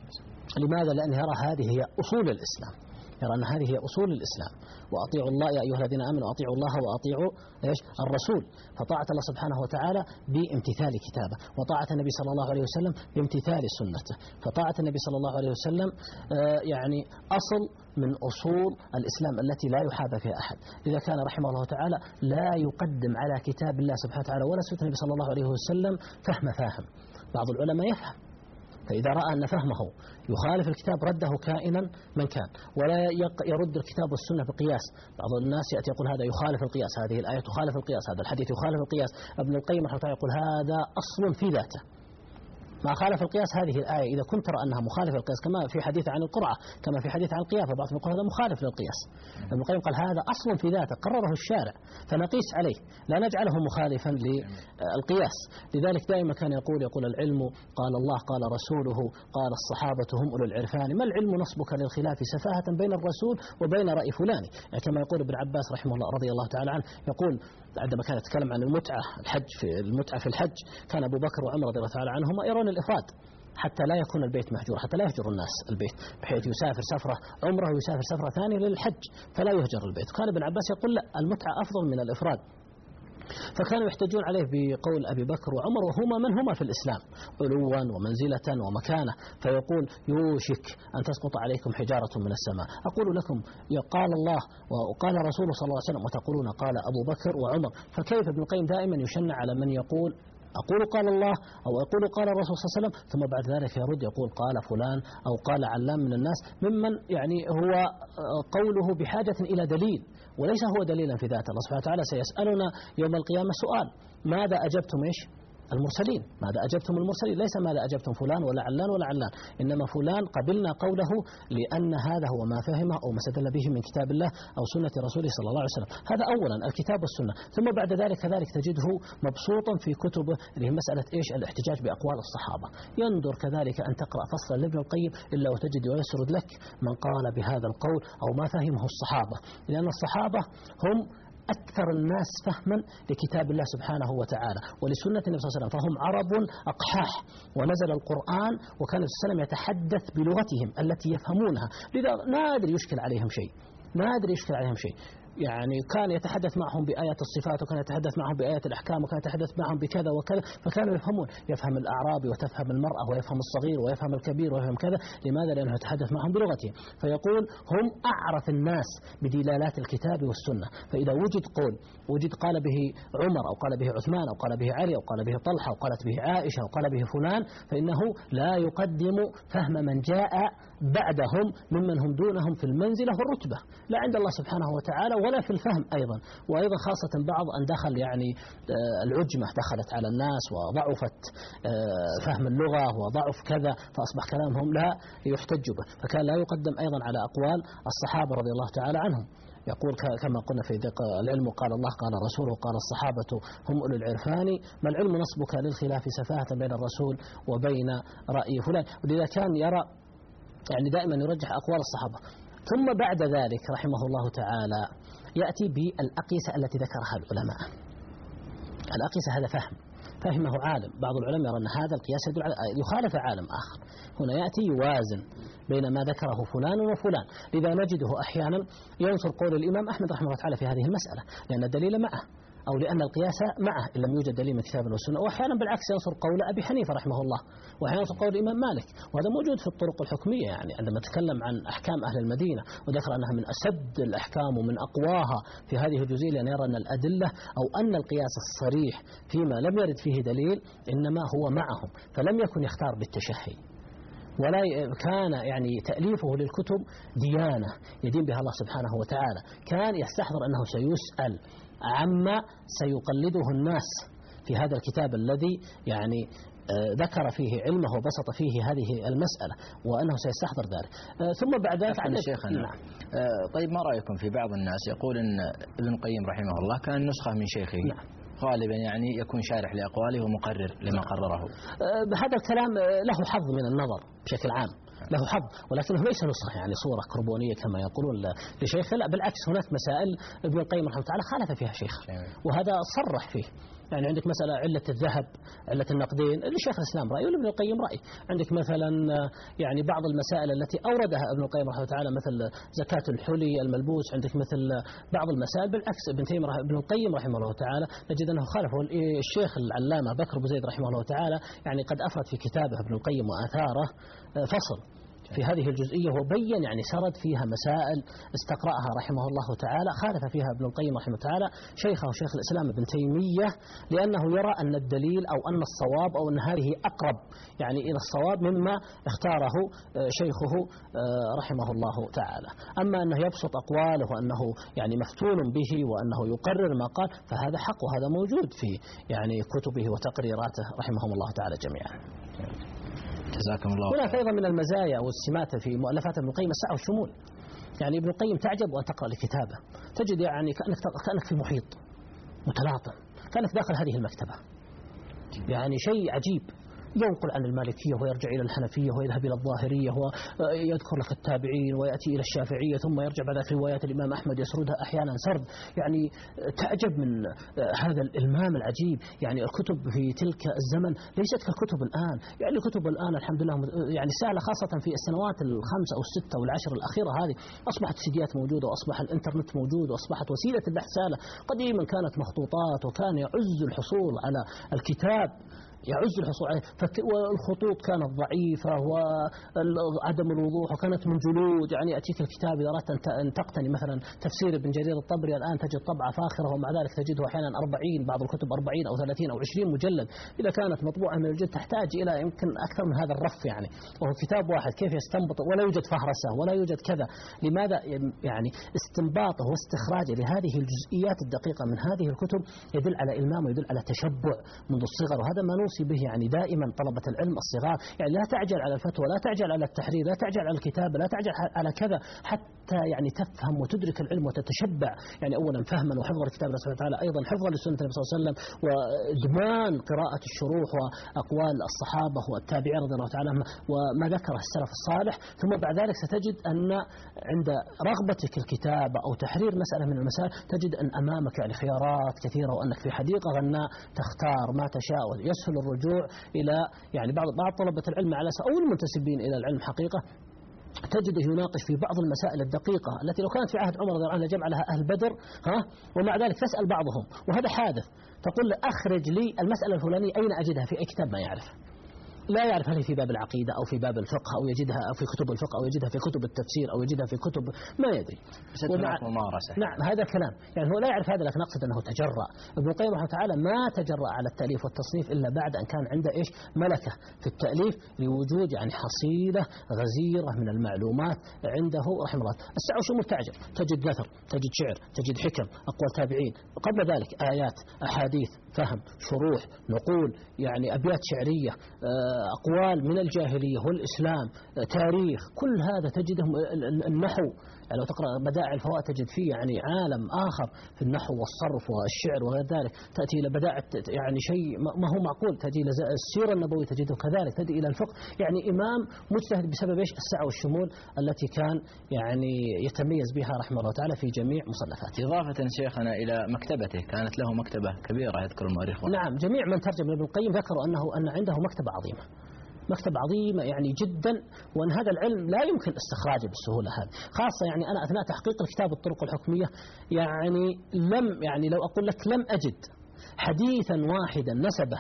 لماذا؟ لأن يرى هذه هي أصول الإسلام، يرى أن هذه هي أصول الإسلام. وأطيعوا الله يا أيها الذين آمنوا أطيعوا الله وأطيعوا إيش الرسول، فطاعة الله سبحانه وتعالى بامتثال كتابه، وطاعة النبي صلى الله عليه وسلم بامتثال سنته. فطاعة النبي صلى الله عليه وسلم آه يعني أصل من أصول الإسلام التي لا يحابى فيها أحد. إذا كان رحمه الله تعالى لا يقدم على كتاب الله سبحانه وتعالى ولا سنة النبي صلى الله عليه وسلم فهم فاهم. بعض العلماء يفهم، فإذا رأى أن فهمه يخالف الكتاب رده كائنا من كان، ولا يرد الكتاب والسنة بقياس. بعض الناس يأتي يقول هذا يخالف القياس، هذه الآية تخالف القياس، هذا الحديث يخالف القياس. ابن القيم رحمه الله يقول هذا أصل في ذاته، ما خالف القياس هذه الآية إذا كنت ترى أنها مخالفة للقياس، كما في حديث عن القرعة، كما في حديث عن القيافة، بعض يقول هذا مخالف للقياس. ابن القيم قال هذا أصل في ذاته قرره الشارع فنقيس عليه، لا نجعله مخالفا للقياس. لذلك دائما كان يقول يقول العلم قال الله قال رسوله قال الصحابة هم أولو العرفان، ما العلم نصبك للخلاف سفاهة بين الرسول وبين رأي فلان. يعني كما يقول ابن عباس رحمه الله رضي الله تعالى عنه، يقول عندما كان يتكلم عن المتعة الحج في المتعة في الحج، كان أبو بكر وعمر رضي الله تعالى عنهما يرون الإفراد حتى لا يكون البيت مهجور، حتى لا يهجر الناس البيت، بحيث يسافر سفرة عمره ويسافر سفرة ثانية للحج فلا يهجر البيت. كان ابن عباس يقول لا، المتعة أفضل من الإفراد. فكانوا يحتجون عليه بقول أبي بكر وعمر وهما من هما في الإسلام علوا ومنزلة ومكانة، فيقول يوشك أن تسقط عليكم حجارة من السماء. أقول لكم قال الله وقال رسوله صلى الله عليه وسلم وتقولون قال أبو بكر وعمر. فكيف ابن القيم دائما يشنع على من يقول أقول قال الله أو أقول قال الرسول صلى الله عليه وسلم، ثم بعد ذلك يرد يقول قال فلان أو قال علام من الناس، ممن يعني هو قوله بحاجة إلى دليل وليس هو دليلا في ذاته. الله سبحانه وتعالى سيسألنا يوم القيامة سؤال، ماذا أجبتم إيش المرسلين، ماذا أجبتم المرسلين، ليس ماذا أجبتم فلان ولا علان ولا علان، إنما فلان قبلنا قوله لأن هذا هو ما فهمه أو ما استدل به من كتاب الله أو سنة رسوله صلى الله عليه وسلم. هذا أولا الكتاب والسنة. ثم بعد ذلك كذلك تجده مبسوطا في كتبه اللي هي مسألة إيش الاحتجاج بأقوال الصحابة. يندر كذلك أن تقرأ فصلا لابن القيم إلا وتجد ويسرد لك من قال بهذا القول أو ما فهمه الصحابة، لأن الصحابة هم أكثر الناس فهما لكتاب الله سبحانه وتعالى ولسنة النبي صلى الله عليه وسلم، فهم عرب أقحاح، ونزل القرآن وكان النبي صلى الله عليه وسلم يتحدث بلغتهم التي يفهمونها، لذا نادر يشكل عليهم شيء، نادر يشكل عليهم شيء. يعني كان يتحدث معهم بآيات الصفات، وكان يتحدث معهم بآيات الأحكام، وكان يتحدث معهم بكذا وكذا، فكانوا يفهمون، يفهم الأعرابي وتفهم المرأة ويفهم الصغير ويفهم الكبير ويفهم كذا. لماذا؟ لأنه يتحدث معهم بلغتهم. فيقول هم أعرف الناس بدلالات الكتاب والسنة. فإذا وجد قول وجد قال به عمر أو قال به عثمان أو قال به علي أو قال به طلحة أو قالت به عائشة أو قال به فلان، فإنه لا يقدم فهم من جاء بعدهم ممن هم دونهم في المنزلة والرتبة، لا عند الله سبحانه وتعالى ولا في الفهم أيضا. وأيضا خاصة بعض أن دخل يعني العجمة دخلت على الناس وضعفت فهم اللغة وضعف كذا، فأصبح كلامهم لا يحتج به. فكان لا يقدم أيضا على أقوال الصحابة رضي الله تعالى عنهم. يقول كما قلنا في العلم قال الله قال رسوله قال الصحابة هم أولو العرفان، ما العلم نصبك للخلاف سفاهة بين الرسول وبين رأي فلان. ولذا كان يرى يعني دائما يرجح أقوال الصحابة. ثم بعد ذلك رحمه الله تعالى يأتي بالأقيسة التي ذكرها العلماء. الأقيسة هذا فهم فهمه عالم، بعض العلماء يرى أن هذا القياس يدل على يخالف عالم آخر. هنا يأتي يوازن بين ما ذكره فلان وفلان. لذا نجده أحيانا ينصر قول الإمام أحمد رحمه الله تعالى في هذه المسألة لأن الدليل معه، أو لأن القياس معه إن لم يوجد دليل من كتاب والسنة. وأحيانا بالعكس ينصر قول أبي حنيفة رحمه الله، وأحيانا ينصر قول الإمام مالك. وهذا موجود في الطرق الحكمية. يعني عندما تكلم عن أحكام أهل المدينة وذكر أنها من أسد الأحكام ومن أقواها في هذه الجزئية، لأن يرى أن الأدلة أو أن القياس الصريح فيما لم يرد فيه دليل إنما هو معهم، فلم يكن يختار بالتشهي، ولا كان يعني تأليفه للكتب ديانة يدين بها الله سبحانه وتعالى. كان يستحضر أنه سيسأل عما سيقلده الناس في هذا الكتاب الذي يعني ذكر فيه علمه وبسط فيه هذه المسألة، وأنه سيستحضر ذلك. ثم بعد ذلك عن شيخنا. نعم. طيب ما رأيكم في بعض الناس يقول أن ابن القيم رحمه الله كان نسخة من شيخه؟ نعم. غالبا يعني يكون شارح لأقواله ومقرر لما قرره. هذا الكلام له حظ من النظر بشكل عام، له حظ، ولكنه ليس نسخة يعني صورة كربونية كما يقولون لشيخ. لا بالعكس، هناك مسائل ابن القيم رحمه الله تعالى خالف فيها شيخ، وهذا صرح فيه. يعني عندك مثلا علة الذهب، علة النقدين لشيخ الإسلام رأي ولابن القيم رأي. عندك مثلا يعني بعض المسائل التي أوردها ابن القيم رحمه الله تعالى مثل زكاة الحلي الملبوس، عندك مثل بعض المسائل بالعكس ابن تيمية ابن القيم رحمه الله تعالى نجد أنه خالفه. الشيخ العلامة بكر بن زيد رحمه الله تعالى يعني قد أفرد في كتابه ابن القيم وآثاره فصل في هذه الجزئية، وبين يعني سرد فيها مسائل استقرأها رحمه الله تعالى، خالف فيها ابن القيم رحمه الله تعالى شيخه شيخ الإسلام ابن تيمية، لأنه يرى أن الدليل أو أن الصواب أو أن هذه أقرب يعني إلى الصواب مما اختاره شيخه رحمه الله تعالى. أما أنه يبسط أقواله وأنه يعني مفتون به وأنه يقرر ما قال، فهذا حق وهذا موجود في يعني كتبه وتقريراته رحمهم الله تعالى جميعا. جزاكم الله. هناك أيضا من المزايا والسمات في مؤلفات ابن القيم السعة والشمول. يعني ابن القيم تعجب وأن تقرأ لكتابه، تجد يعني كأنك كأنك في محيط متلاطم، كأنك داخل هذه المكتبة. يعني شيء عجيب، ينقل عن المالكية ويرجع إلى الحنفية ويذهب إلى الظاهرية ويذكر لك التابعين ويأتي إلى الشافعية، ثم يرجع بعد روايات الإمام أحمد يسردها أحيانا سرد. يعني تعجب من هذا الإلمام العجيب. يعني الكتب في تلك الزمن ليست ككتب الآن. يعني الكتب الآن الحمد لله يعني سهلة، خاصة في السنوات الخمسة أو الستة والعشر الأخيرة هذه أصبحت سيديات موجودة وأصبح الإنترنت موجود وأصبحت وسيلة البحث سهلة. قديما كانت مخطوطات وكان يعز الحصول على الكتاب، يعز الحصول عليه، والخطوط كانت ضعيفة وعدم الوضوح وكانت من جلود. يعني يأتيك الكتاب إذا أردت أن تقتني مثلا تفسير ابن جرير الطبري الآن تجد طبعة فاخرة، ومع ذلك تجده أحيانا أربعين، بعض الكتب أربعين أو ثلاثين أو عشرين مجلد. إذا كانت مطبوعة من الجلد تحتاج إلى يمكن أكثر من هذا الرف، يعني وهو كتاب واحد كيف يستنبط، ولا يوجد فهرسة ولا يوجد كذا. لماذا؟ يعني استنباطه واستخراجه لهذه الجزئيات الدقيقة من هذه الكتب يدل على إلمام ويدل على تشبع منذ الصغر، وهذا ما نوصي به يعني دائما طلبة العلم الصغار. يعني لا تعجل على الفتوى، لا تعجل على التحرير، لا تعجل على الكتابة، لا تعجل على كذا، حتى يعني تفهم وتدرك العلم وتتشبع. يعني أولا فهما وحفظ الكتاب الله سبحانه وتعالى، أيضا حفظا لسنة النبي صلى الله عليه وسلم، وإدمان قراءة الشروح وأقوال الصحابة والتابعين رضي الله تعالى عنهم وما ذكره السلف الصالح. ثم بعد ذلك ستجد أن عند رغبتك الكتابة أو تحرير مسألة من المسائل تجد أن أمامك يعني خيارات كثيرة، وأنك في حديقة غناء تختار ما تشاء، ويسهل الرجوع إلى يعني بعض بعض طلبة العلم على أو المنتسبين إلى العلم حقيقة تجده يناقش في بعض المسائل الدقيقة التي لو كانت في عهد عمر رضي الله عنه جمع لها أهل بدر، ها، ومع ذلك تسأل بعضهم وهذا حادث، تقول له أخرج لي المسألة الفلانية أين أجدها في أي كتاب، ما يعرف، لا يعرف هل هي في باب العقيدة أو في باب الفقه أو يجدها أو في كتب الفقه أو يجدها في كتب التفسير أو يجدها في كتب ما يدري. ومع ممارسة. نعم هذا كلام، يعني هو لا يعرف هذا، لكن أقصد أنه تجرأ. ابن القيم رحمه الله تعالى ما تجرأ على التأليف والتصنيف إلا بعد أن كان عنده إيش ملكة في التأليف لوجود يعني حصيلة غزيرة من المعلومات عنده رحمه الله. السعة والشمول تعجب، تجد نثر، تجد شعر، تجد حكم، أقوال تابعين، قبل ذلك آيات، أحاديث، فهم، شروح، نقول، يعني أبيات شعرية، أقوال من الجاهلية والإسلام، تاريخ، كل هذا تجده. النحو يعني لو تقرأ بدائع الفوائد تجد فيه يعني عالم آخر في النحو والصرف والشعر وغير ذلك. تأتي إلى بدائع يعني شيء ما هو معقول، تأتي إلى السيرة النبوية تجده كذلك، تأتي إلى الفقه، يعني إمام مجتهد بسبب إيش السعة والشمول التي كان يعني يتميز بها رحمه الله تعالى في جميع مصنفاته. إضافة شيخنا إلى مكتبته، كانت له مكتبة كبيرة يذكر المؤرخ. نعم جميع من ترجم ابن القيم ذكروا أنه أن عنده مكتبة عظيمة، مكتبة عظيمة يعني جدا، وأن هذا العلم لا يمكن استخراجه بالسهولة هذه، خاصة يعني أنا أثناء تحقيق الكتاب الطرق الحكمية يعني لم يعني لو أقول لك لم أجد حديثا واحدا نسبه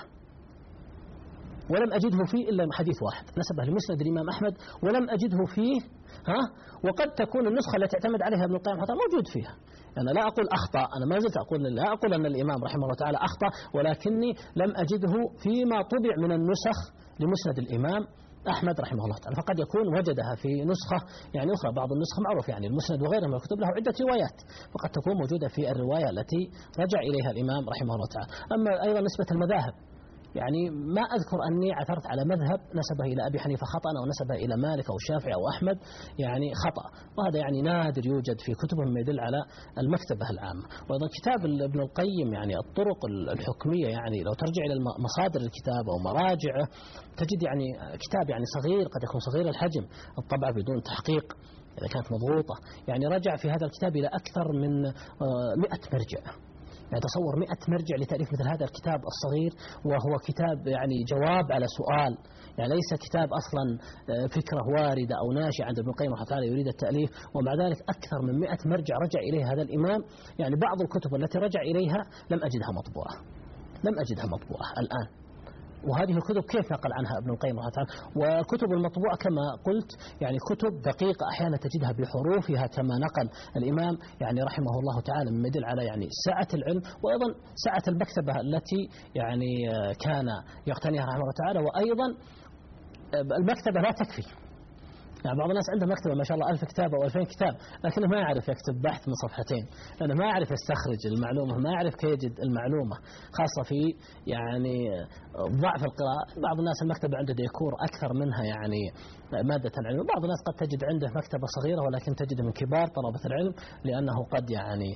ولم أجده فيه إلا حديث واحد نسبه لمسند الإمام أحمد ولم أجده فيه، ها، وقد تكون النسخة التي اعتمد عليها ابن القيم حتى موجود فيها. أنا لا أقول أخطأ، أنا ما زلت أقول لا أقول أن الإمام رحمه الله تعالى أخطأ، ولكني لم أجده فيما طبع من النسخ لمسند الإمام أحمد رحمه الله تعالى، فقد يكون وجدها في نسخة يعني أخرى. بعض النسخ معروف يعني المسند وغيره من الكتب له عدة روايات، فقد تكون موجودة في الرواية التي رجع إليها الإمام رحمه الله تعالى. أما أيضا نسبة المذاهب، يعني ما أذكر أني عثرت على مذهب نسبه إلى أبي حنيفة خطأ أو نسبه إلى مالك أو الشافعي أو أحمد يعني خطأ، وهذا يعني نادر يوجد في كتبهم، ما يدل على المكتبة العامة. وأيضا كتاب ابن القيم يعني الطرق الحكمية، يعني لو ترجع إلى مصادر الكتاب أو مراجعه تجد يعني كتاب يعني صغير، قد يكون صغير الحجم، الطبعة بدون تحقيق إذا كانت مضغوطة، يعني رجع في هذا الكتاب إلى أكثر من مئة مرجع. يعني تصور مئة مرجع لتأليف مثل هذا الكتاب الصغير، وهو كتاب يعني جواب على سؤال، يعني ليس كتاب أصلا فكرة واردة أو ناشئة عند ابن القيم رحمه الله تعالى يريد التأليف، ومع ذلك أكثر من مئة مرجع رجع إليها هذا الإمام. يعني بعض الكتب التي رجع إليها لم أجدها مطبوعة، لم أجدها مطبوعة الآن. وهذه الكتب كيف نقل عنها ابن القيم رحمه الله تعالى؟ والكتب المطبوعة كما قلت يعني كتب دقيقة، أحيانا تجدها بحروفها كما نقل الإمام يعني رحمه الله تعالى، مما يدل على يعني سعة العلم، وأيضا سعة المكتبة التي يعني كان يقتنيها رحمه الله تعالى. وأيضا المكتبة لا تكفي، يعني بعض الناس عنده مكتبة ما شاء الله ألف كتاب أو ألفين كتاب، لكنه ما يعرف يكتب بحث من صفحتين، لأنه ما يعرف يستخرج المعلومة، ما يعرف كيف يجد المعلومة، خاصة في يعني ضعف القراءة. بعض الناس المكتبة عنده ديكور أكثر منها يعني مادة العلم، بعض الناس قد تجد عنده مكتبة صغيرة ولكن تجد من كبار طلبة العلم، لأنه قد يعني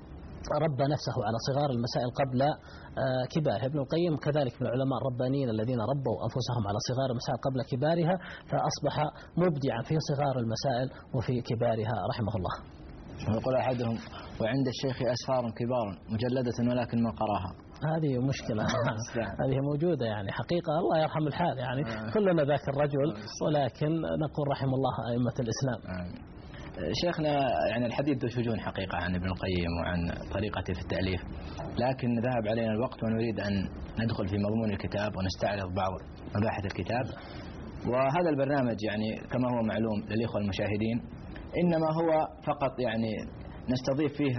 ربى نفسه على صغار المسائل قبل كبارها. ابن القيم كذلك من العلماء الربانيين الذين ربوا أنفسهم على صغار المسائل قبل كبارها، فأصبح مبدعا في صغار المسائل وفي كبارها رحمه الله. يقول أحدهم: وعند الشيخ أسفار كبار مجلدة ولكن ما قراها. هذه مشكلة هذه موجودة يعني حقيقة، الله يرحم الحال، يعني كلنا ذاك الرجل، ولكن نقول رحم الله أئمة الإسلام. شيخنا يعني الحديث ذو شجون حقيقة عن ابن القيم وعن طريقته في التأليف، لكن ذهب علينا الوقت ونريد أن ندخل في مضمون الكتاب ونستعرض بعض مباحث الكتاب. وهذا البرنامج يعني كما هو معلوم للإخوة المشاهدين إنما هو فقط يعني نستضيف فيه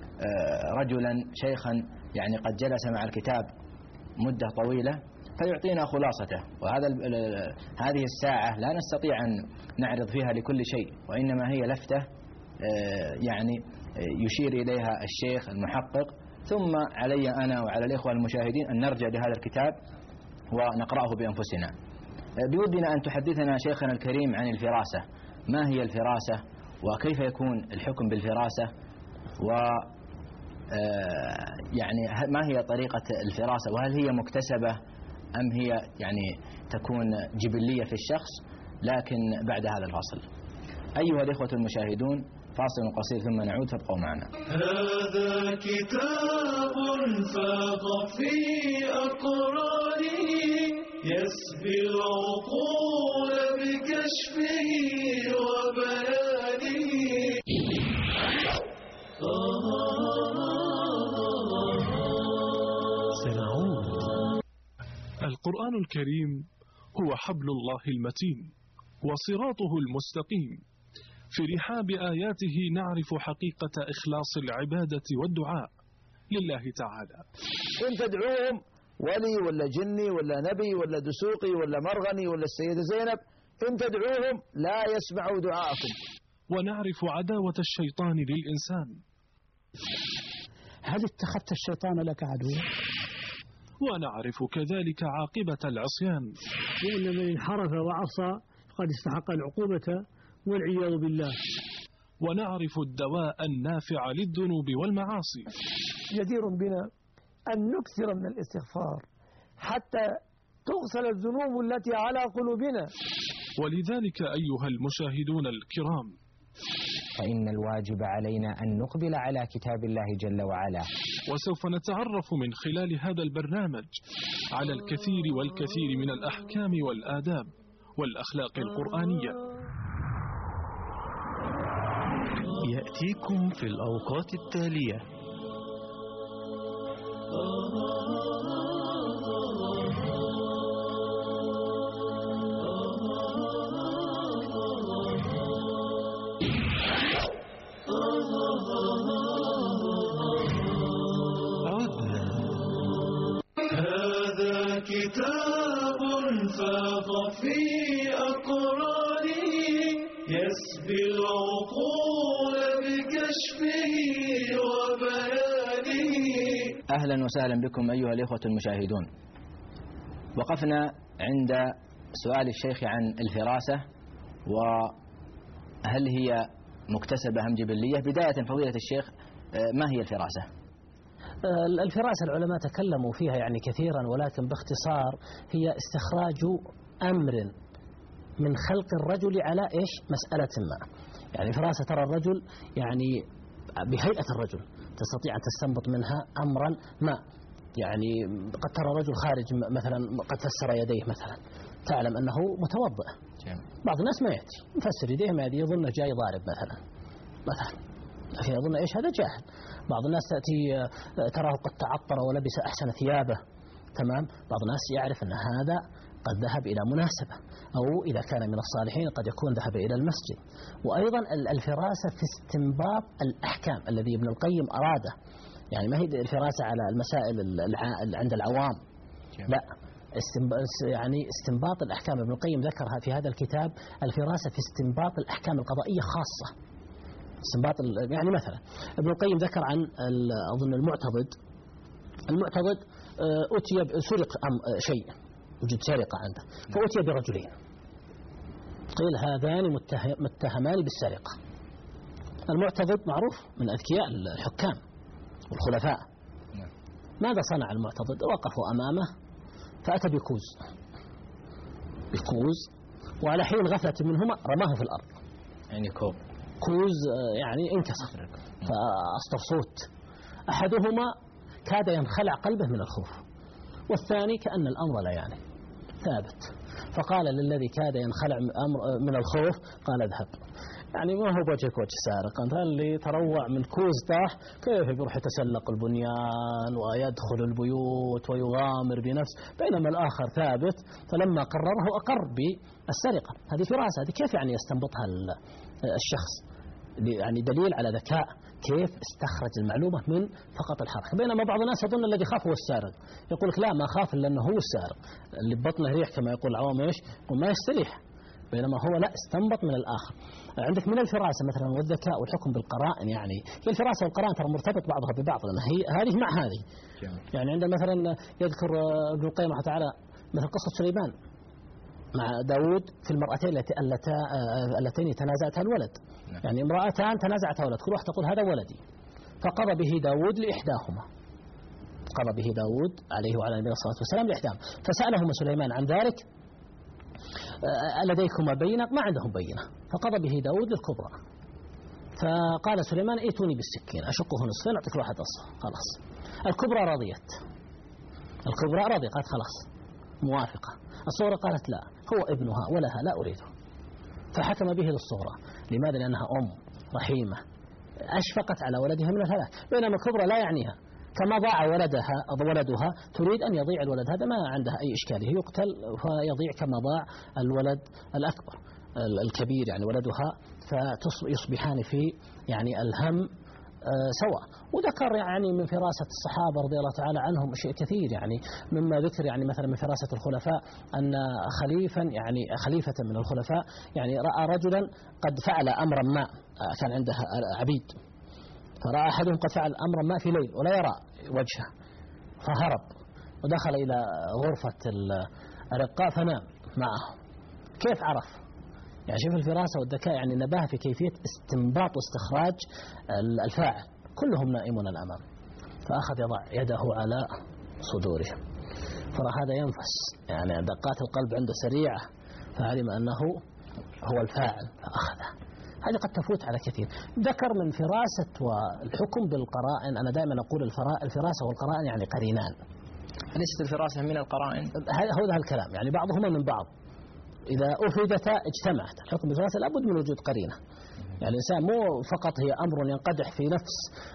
رجلا شيخا يعني قد جلس مع الكتاب مدة طويلة فيعطينا خلاصته، وهذا هذه الساعة لا نستطيع أن نعرض فيها لكل شيء، وإنما هي لفتة يعني يشير إليها الشيخ المحقق، ثم علي أنا وعلى الإخوة المشاهدين أن نرجع لهذا الكتاب ونقرأه بأنفسنا. بودنا أن تحدثنا شيخنا الكريم عن الفراسة، ما هي الفراسة وكيف يكون الحكم بالفراسة، و يعني ما هي طريقة الفراسة، وهل هي مكتسبة أم هي يعني تكون جبلية في الشخص. لكن بعد هذا الفاصل أيها الإخوة المشاهدون فاصل قصير ثم نعود، فابقوا معنا. هذا كتاب فاض في أقرانه يسبي العقول بكشفه وبيانه القرآن الكريم هو حبل الله المتين وصراطه المستقيم، في رحاب آياته نعرف حقيقة إخلاص العبادة والدعاء لله تعالى. إن تدعوهم ولي ولا جني ولا نبي ولا دسوقي ولا مرغني ولا السيدة زينب، إن تدعوهم لا يسمعوا دعاءكم. ونعرف عداوة الشيطان للإنسان. هل اتخذت الشيطان لك عدوا؟ ونعرف كذلك عاقبة العصيان. وإن من انحرف وعصى قد استحق العقوبة والعياذ بالله. ونعرف الدواء النافع للذنوب والمعاصي. جدير بنا أن نكثر من الاستغفار حتى تغسل الذنوب التي على قلوبنا. ولذلك أيها المشاهدون الكرام، فإن الواجب علينا أن نقبل على كتاب الله جل وعلا، وسوف نتعرف من خلال هذا البرنامج على الكثير والكثير من الأحكام والآداب والأخلاق القرآنية. يأتيكم في الأوقات التالية. هذا كتاب فاض في أقرانه يسبي العقول بكشفه وبيانه. أهلا وسهلا بكم أيها الإخوة المشاهدون. وقفنا عند سؤال الشيخ عن الفراسة وهل هي مكتسبة أم جبلية. بداية فضيلة الشيخ، ما هي الفراسة؟ الفراسة العلماء تكلموا فيها يعني كثيرا، ولكن باختصار هي استخراج أمر من خلق الرجل على إيش مسألة ما. يعني فراسة ترى الرجل يعني بهيئة الرجل تستطيع أن تستنبط منها أمرا ما. يعني قد ترى رجل خارج مثلا قد فسر يديه مثلا، تعلم أنه متوضئ. بعض الناس ما يأتي مفسر يديه ما يدي، يظن جاي ضارب مثلا مثلا يظن إيش هذا جاهل. بعض الناس تأتي تراه قد تعطر ولبس أحسن ثيابه، تمام. بعض الناس يعرف أن هذا قد ذهب إلى مناسبة، أو إذا كان من الصالحين قد يكون ذهب إلى المسجد. وأيضا الفراسة في استنباط الأحكام الذي ابن القيم أراده، يعني ما هي الفراسة على المسائل عند العوام، لا، يعني استنباط الأحكام. ابن القيم ذكرها في هذا الكتاب، الفراسة في استنباط الأحكام القضائية خاصة. استنباط يعني مثلا ابن القيم ذكر عن أظن المعتضد. المعتضد أتي سرق شيء، وجد سرقة عنده، فأتي برجلين قيل هذان متهمان بالسرقة. المعتضد معروف من أذكياء الحكام والخلفاء. ماذا صنع المعتضد؟ وقفوا أمامه فأتى بكوز بكوز وعلى حين غفلة منهما رماه في الأرض. يعني كوب كوز يعني انكسر فأصدر صوت. أحدهما كاد ينخلع قلبه من الخوف، والثاني كأن الأمر لا يعني ثابت. فقال للذي كاد ينخلع من الخوف قال اذهب. يعني ما هو وجهك وجه سارق، أنت اللي تروع من كوز طاح كيف بيروح يتسلق البنيان ويدخل البيوت ويغامر بنفسه، بينما الآخر ثابت. فلما قرره أقر بالسرقة. هذه فراسة، هذه كيف يعني يستنبطها الشخص؟ يعني دليل على ذكاء، كيف استخرج المعلومة من فقط الحركة. بينما بعض الناس يظن الذي خاف هو السارق، يقول لك لا ما خاف إلا أنه هو السارق، اللي ببطنه ريح كما يقول العوام إيش وما يستريح، بينما هو لا استنبط من الآخر. عندك من الفراسة مثلا والذكاء والحكم بالقرائن. يعني هي الفراسة والقرائن ترى مرتبط بعضها ببعض، لأن هي هذه مع هذه. يعني عندنا مثلا يذكر ابن القيم رحمه تعالى مثل قصة سليمان مع داود في المرأتين التي اللتين تنازعتها الولد. يعني امرأتان تنازعتها ولد، كل واحدة تقول هذا ولدي، فقضى به داود لإحداهما، قضى به داود عليه وعلى النبي صلى الله عليه وسلم لإحداهما. فسألهما سليمان عن ذلك، لديكما بينة؟ ما عندهم بينة. فقضى به داود للكبرى. فقال سليمان ائتوني بالسكين أشقه نصفين أعطيك واحد أصف. خلاص الكبرى رضيت، الكبرى رضيت قالت خلاص موافقة. الصغرى قالت لا هو ابنها ولها لا أريده. فحكم به للصغرى. لماذا؟ لأنها أم رحيمة أشفقت على ولدها من الهلاك، بينما الكبرى لا يعنيها، كما ضاع ولدها ولدها تريد أن يضيع الولد، هذا ما عندها أي إشكالية، يقتل فيضيع كما ضاع الولد الأكبر الكبير يعني ولدها، فيصبحان في يعني الهم سواء. وذكر يعني من فراسة الصحابة رضي الله تعالى عنهم شيء كثير، يعني مما ذكر يعني مثلا من فراسة الخلفاء أن خليفا يعني خليفة من الخلفاء يعني رأى رجلا قد فعل أمرا ما، كان عنده عبيد، فرأى أحدهم قد فعل أمرا ما في ليل ولا يرى وجهه، فهرب ودخل إلى غرفة الرقاء فنام معه. كيف عرف؟ يعني شوف الفراسة والذكاء، يعني النباهة في كيفية استنباط واستخراج الفاعل، كلهم نائمون الأمام، فأخذ يضع يده على صدورهم، فرأى هذا ينفس، يعني دقات القلب عنده سريعة، فعلم أنه هو الفاعل فأخذه. هذه قد تفوت على كثير. ذكر من فراسة والحكم بالقرائن، أنا دائما أقول الفراسة والقرائن يعني قرينان. أليست الفراسة من القرائن؟ هذا الكلام، يعني بعضهما من بعض، إذا أفردتا اجتمعت. الحكم بالفراسة لابد من وجود قرينة، يعني الإنسان مو فقط هي أمر ينقدح في نفس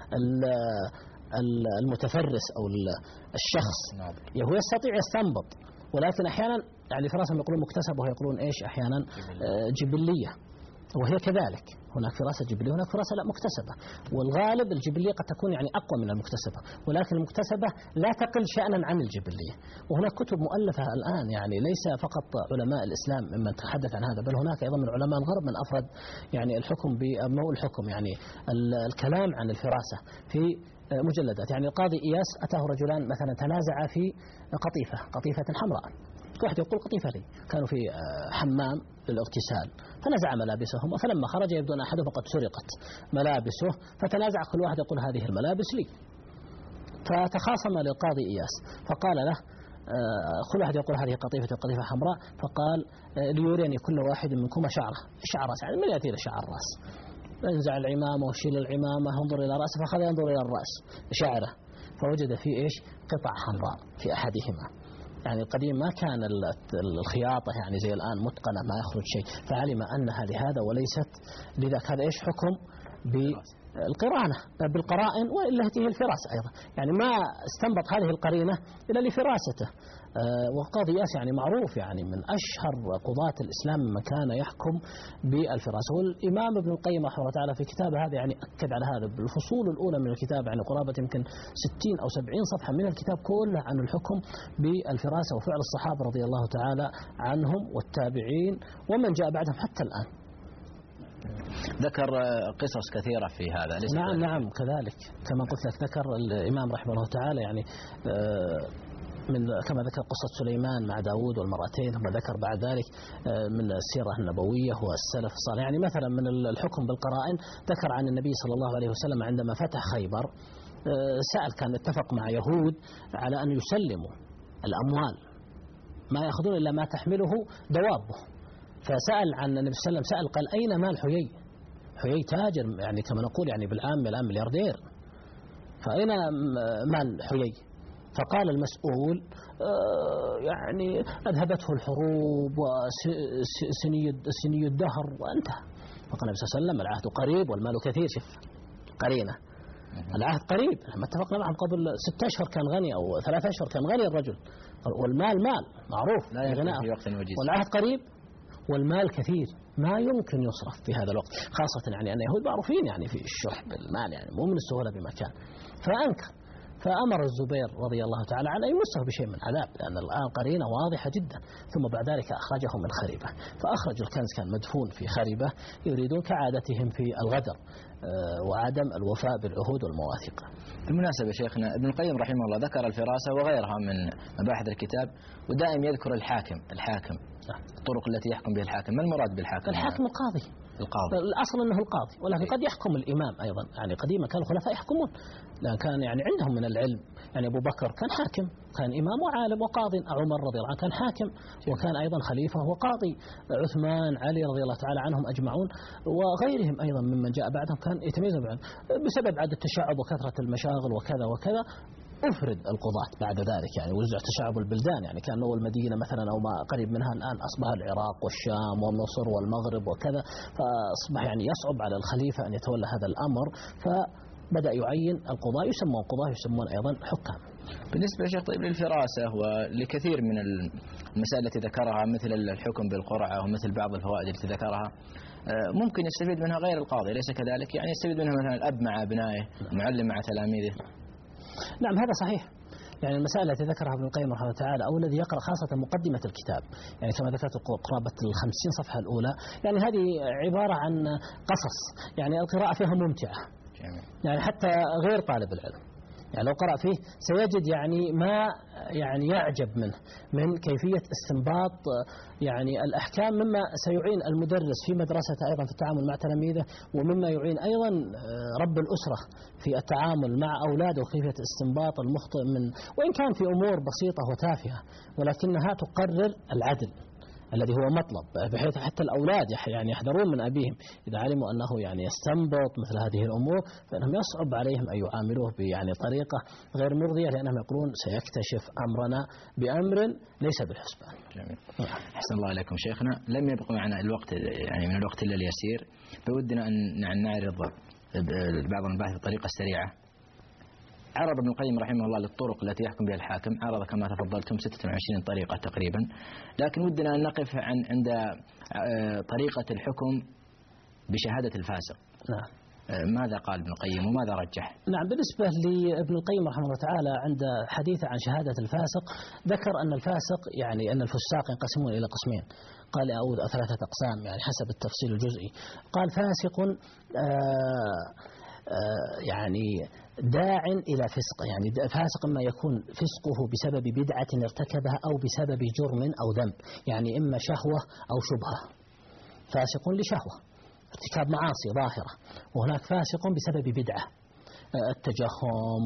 المتفرس أو الشخص، هو يستطيع يستنبط، ولكن أحيانا يعني فراسة يقولون مكتسبة ويقولون إيش أحيانا جبلية، وهي كذلك، هناك فراسة جبلية وهناك فراسة لا مكتسبة، والغالب الجبلية قد تكون يعني أقوى من المكتسبة، ولكن المكتسبة لا تقل شأنا عن الجبلية. وهناك كتب مؤلفة الآن، يعني ليس فقط علماء الإسلام ممن تحدث عن هذا، بل هناك أيضا من علماء الغرب من أفرد يعني الحكم بمو الحكم يعني الكلام عن الفراسة في مجلدات. يعني القاضي إياس أتاه رجلان مثلا تنازعا في قطيفة قطيفة حمراء، واحد يقول قطيفة لي، كانوا في حمام للاغتسال فنزع ملابسهم، فلما خرج يبدو أن أحدهم قد سرقت ملابسه، فتنازع كل واحد يقول هذه الملابس لي، فتخاصم للقاضي إياس فقال له كل واحد يقول هذه قطيفة قطيفة حمراء، فقال ليريني كل واحد منكم شعره شعر راس، يعني من يأتي لشعر الراس، انزع العمامة وشيل العمامة انظر إلى رأسه، فأخذ ينظر إلى الرأس شعره فوجد فيه إيش قطع حمراء في أحدهما. يعني القديم ما كان الخياطة يعني زي الآن متقنة ما يخرج شيء، فعلم أنها لهذا وليست لذاك. هذا إيش حكم بالقرانة بالقرائن، وإلا هي الفراسة أيضا، يعني ما استنبط هذه القرينة إلا لفراسته. وقاضي إياس يعني معروف يعني من أشهر قضاة الإسلام من كان يحكم بالفراسة. والإمام ابن القيم رحمه الله تعالى في كتابه هذا يعني أكد على هذا بالفصول الأولى من الكتاب، يعني قرابة يمكن ستين أو سبعين صفحة من الكتاب كله عن الحكم بالفراسة وفعل الصحابة رضي الله تعالى عنهم والتابعين ومن جاء بعدهم حتى الآن. ذكر قصص كثيرة في هذا. نعم نعم كذلك كما قلت لك، ذكر الإمام رحمه الله تعالى يعني من كما ذكر قصة سليمان مع داود والمرأتين، ثم ذكر بعد ذلك من السيرة النبوية والسلف الصالح. يعني مثلا من الحكم بالقرائن ذكر عن النبي صلى الله عليه وسلم عندما فتح خيبر سأل، كان اتفق مع يهود على أن يسلموا الأموال ما يأخذون إلا ما تحمله دوابه، فسأل عن النبي صلى الله عليه وسلم، سأل قال أين مال حيي؟ حيي تاجر يعني كما نقول يعني بالعام الآن ملياردير، فأين مال حيي؟ فقال المسؤول يعني أذهبته الحروب وسني الدهر وانتهى. فقال النبي صلى الله عليه وسلم العهد قريب والمال كثير. شوف قرينة، العهد قريب، لما اتفقنا معهم قبل ستة أشهر كان غني أو ثلاثة أشهر كان غني الرجل، والمال مال معروف لا يغنى في وقت وجيز، والعهد قريب والمال كثير ما يمكن يصرف في هذا الوقت، خاصة يعني أن اليهود معروفين يعني في الشح بالمال، يعني مو من السهولة بمكان. فأنكر، فأمر الزبير رضي الله تعالى عنه أن يمسه بشيء من عذاب، لأن الآن قرينة واضحة جدا. ثم بعد ذلك أخرجه من خريبة، فأخرجوا الكنز كان مدفون في خريبة، يريدون كعادتهم في الغدر وعدم الوفاء بالعهود والمواثيق. بالمناسبة شيخنا ابن القيم رحمه الله ذكر الفراسة وغيرها من مباحث الكتاب، ودائم يذكر الحاكم الحاكم الطرق التي يحكم بها الحاكم. ما المراد بالحاكم؟ الحاكم القاضي. القاضي الأصل أنه القاضي، ولكن قد يحكم الإمام أيضا. يعني قديما كان الخلفاء يحكمون، لأن كان يعني عندهم من العلم. يعني أبو بكر كان حاكم، كان إمام وعالم وقاضي. عمر رضي الله عنه كان حاكم وكان أيضا خليفة وقاضي. عثمان، علي رضي الله تعالى عنهم أجمعون، وغيرهم أيضا ممن جاء بعدهم كان يتميزون بعد بسبب عدد التشعب وكثرة المشاغل وكذا وكذا. أفرد القضاة بعد ذلك، يعني وزع تشعب البلدان، يعني كان أول مدينة مثلا أو ما قريب منها الآن أصبح العراق والشام ومصر والمغرب وكذا، فأصبح يعني يصعب على الخليفة أن يتولى هذا الأمر، ف بدأ يعين القضاة، يسمون قضاة يسمون أيضا حكام. بالنسبة لشيخ طيب للفراسة ولكثير من المسائل التي ذكرها مثل الحكم بالقرعة ومثل بعض الفوائد التي ذكرها ممكن يستفيد منها غير القاضي، ليس كذلك؟ يعني يستفيد منها مثلا الأب مع أبنائه، المعلم مع تلاميذه. نعم هذا صحيح. يعني المسائل التي ذكرها ابن القيم رحمه الله تعالى أو الذي يقرأ خاصة مقدمة الكتاب، يعني كما ذكرت قرابة الخمسين صفحة الأولى، يعني هذه عبارة عن قصص، يعني القراءة فيها ممتعة، يعني حتى غير طالب العلم يعني لو قرأ فيه سيجد يعني ما يعني يعجب منه من كيفية استنباط يعني الأحكام، مما سيعين المدرس في مدرسته أيضا في التعامل مع تلاميذه، ومما يعين أيضا رب الأسرة في التعامل مع أولاده وكيفية استنباط المخطئ من، وإن كان في أمور بسيطة وتافهة ولكنها تقرر العدل الذي هو مطلب، بحيث حتى الأولاد يعني يحذرون من أبيهم إذا علموا أنه يعني يستنبط مثل هذه الأمور، فإنهم يصعب عليهم أن يعاملوه بيعني طريقة غير مرضية، لأنهم يقولون سيكتشف أمرنا بأمر ليس بالحسبان. جميل. أحسن الله عليكم شيخنا، لم يبقى معنا الوقت يعني من الوقت إلا اليسير، فودنا أن نعرض بعض المباحث بطريقة سريعة. عرض ابن القيم رحمه الله للطرق التي يحكم بها الحاكم، عرض كما تفضلتم ستة وعشرين طريقة تقريبا، لكن ودنا أن نقف عن عند طريقة الحكم بشهادة الفاسق. نعم. ماذا قال ابن القيم وماذا رجح؟ نعم، بالنسبة لابن القيم رحمه الله تعالى عند حديث عن شهادة الفاسق ذكر أن الفاسق يعني أن الفساق ينقسمون إلى قسمين، قال أو ثلاثة أقسام يعني حسب التفصيل الجزئي. قال فاسق آه آه يعني داع إلى فسق، يعني فاسق ما يكون فسقه بسبب بدعة ارتكبها أو بسبب جرم أو ذنب، يعني إما شهوة أو شبهة، فاسق لشهوة ارتكاب معاصي ظاهرة، وهناك فاسق بسبب بدعة، التجهم،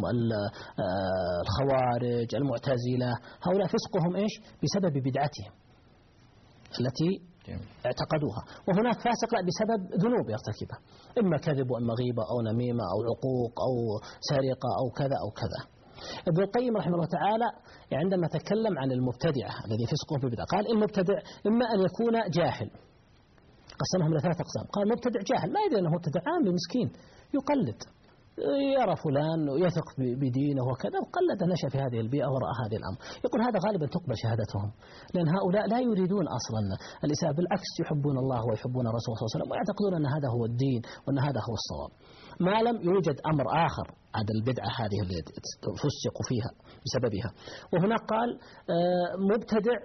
الخوارج، المعتزلة، هؤلاء فسقهم إيش؟ بسبب بدعتهم التي اعتقدوها. وهناك فاسق لا بسبب ذنوب يرتكبها، إما كذب وإما غيبة أو نميمة أو عقوق أو سرقة أو كذا أو كذا. ابن القيم رحمه الله تعالى عندما تكلم عن المبتدعة الذي فسقه بالبدعة قال المبتدع إما أن يكون جاهل، قسمهم إلى ثلاث أقسام. قال مبتدع جاهل ما يدري أنه مبتدع، عامي مسكين يقلد، يرى فلان يثق بدينه وكذا وقلد، نشأ في هذه البيئة ورأى هذه الأمر. يقول هذا غالبا تقبل شهادتهم، لأن هؤلاء لا يريدون أصلا الإساءة، بالعكس يحبون الله ويحبون الرسول صلى الله عليه وسلم ويعتقدون أن هذا هو الدين وأن هذا هو الصواب، ما لم يوجد أمر آخر عند البدعة هذه اللي فسقوا فيها بسببها. وهناك قال مبتدع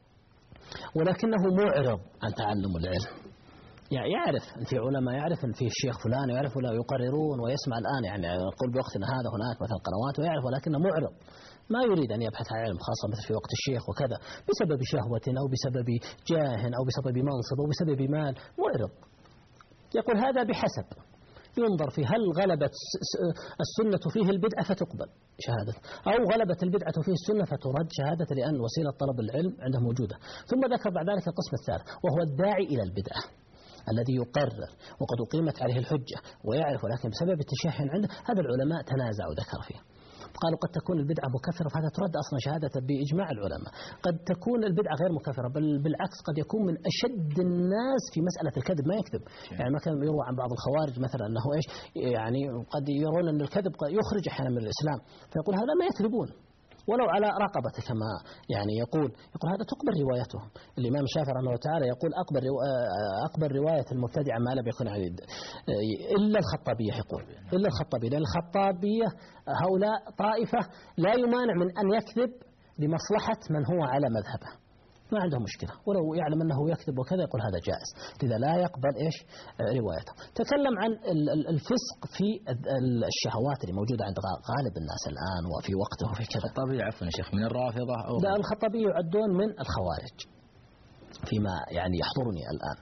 ولكنه معرض عن تعلم العلم، يعني يعرف أن في علماء، يعرف أن في الشيخ فلان، يعرف ولا يقررون ويسمع الآن يعني يقول بوقتنا هذا هناك مثلا قنوات ويعرف، ولكنه معرض ما يريد أن يبحث عن علم، خاصة مثل في وقت الشيخ وكذا، بسبب شهوة أو بسبب جاه أو بسبب منصب أو بسبب مال، معرض. يقول هذا بحسب، ينظر في هل غلبت السنة فيه البدعة فتقبل شهادة، أو غلبت البدعة فيه السنة فترد شهادة، لأن وسيلة طلب العلم عنده موجودة. ثم ذكر بعد ذلك القسم الثالث وهو الداعي إلى البدعة الذي يقرر وقد أقيمت عليه الحجة ويعرف، ولكن بسبب التشهي عنده، هذا العلماء تنازعوا ذكر فيه، قالوا قد تكون البدعة مكفرة فهذا ترد أصلا شهادة بإجماع العلماء، قد تكون البدعة غير مكفرة بل بالعكس قد يكون من أشد الناس في مسألة الكذب، ما يكذب، يعني ما كان يروى عن بعض الخوارج مثلا أنه إيش يعني قد يرون أن الكذب يخرج أحيانا من الإسلام، فيقول هذا ما يكذبون ولو على رقبته كما يعني يقول يقول هذا تقبل روايتهم. الإمام الشافعي رحمه الله تعالى يقول أقبل أقبل رواية المبتدع ما لم يكن عن إلا الخطابية، يقول إلا الخطابية، لأن الخطابية هؤلاء طائفة لا يمانع من أن يكذب لمصلحة من هو على مذهبه، ما عنده مشكلة، ولو يعلم أنه يكذب وكذا يقول هذا جائز، لذا لا يقبل إيش روايته. تكلم عن الفسق في الشهوات اللي موجودة عند غالب الناس الآن وفي وقته وفي كذا. الخطابي عفوا يا شيخ من الرافضة أو لا، الخطابي يعدون من الخوارج فيما يعني يحضرني الآن.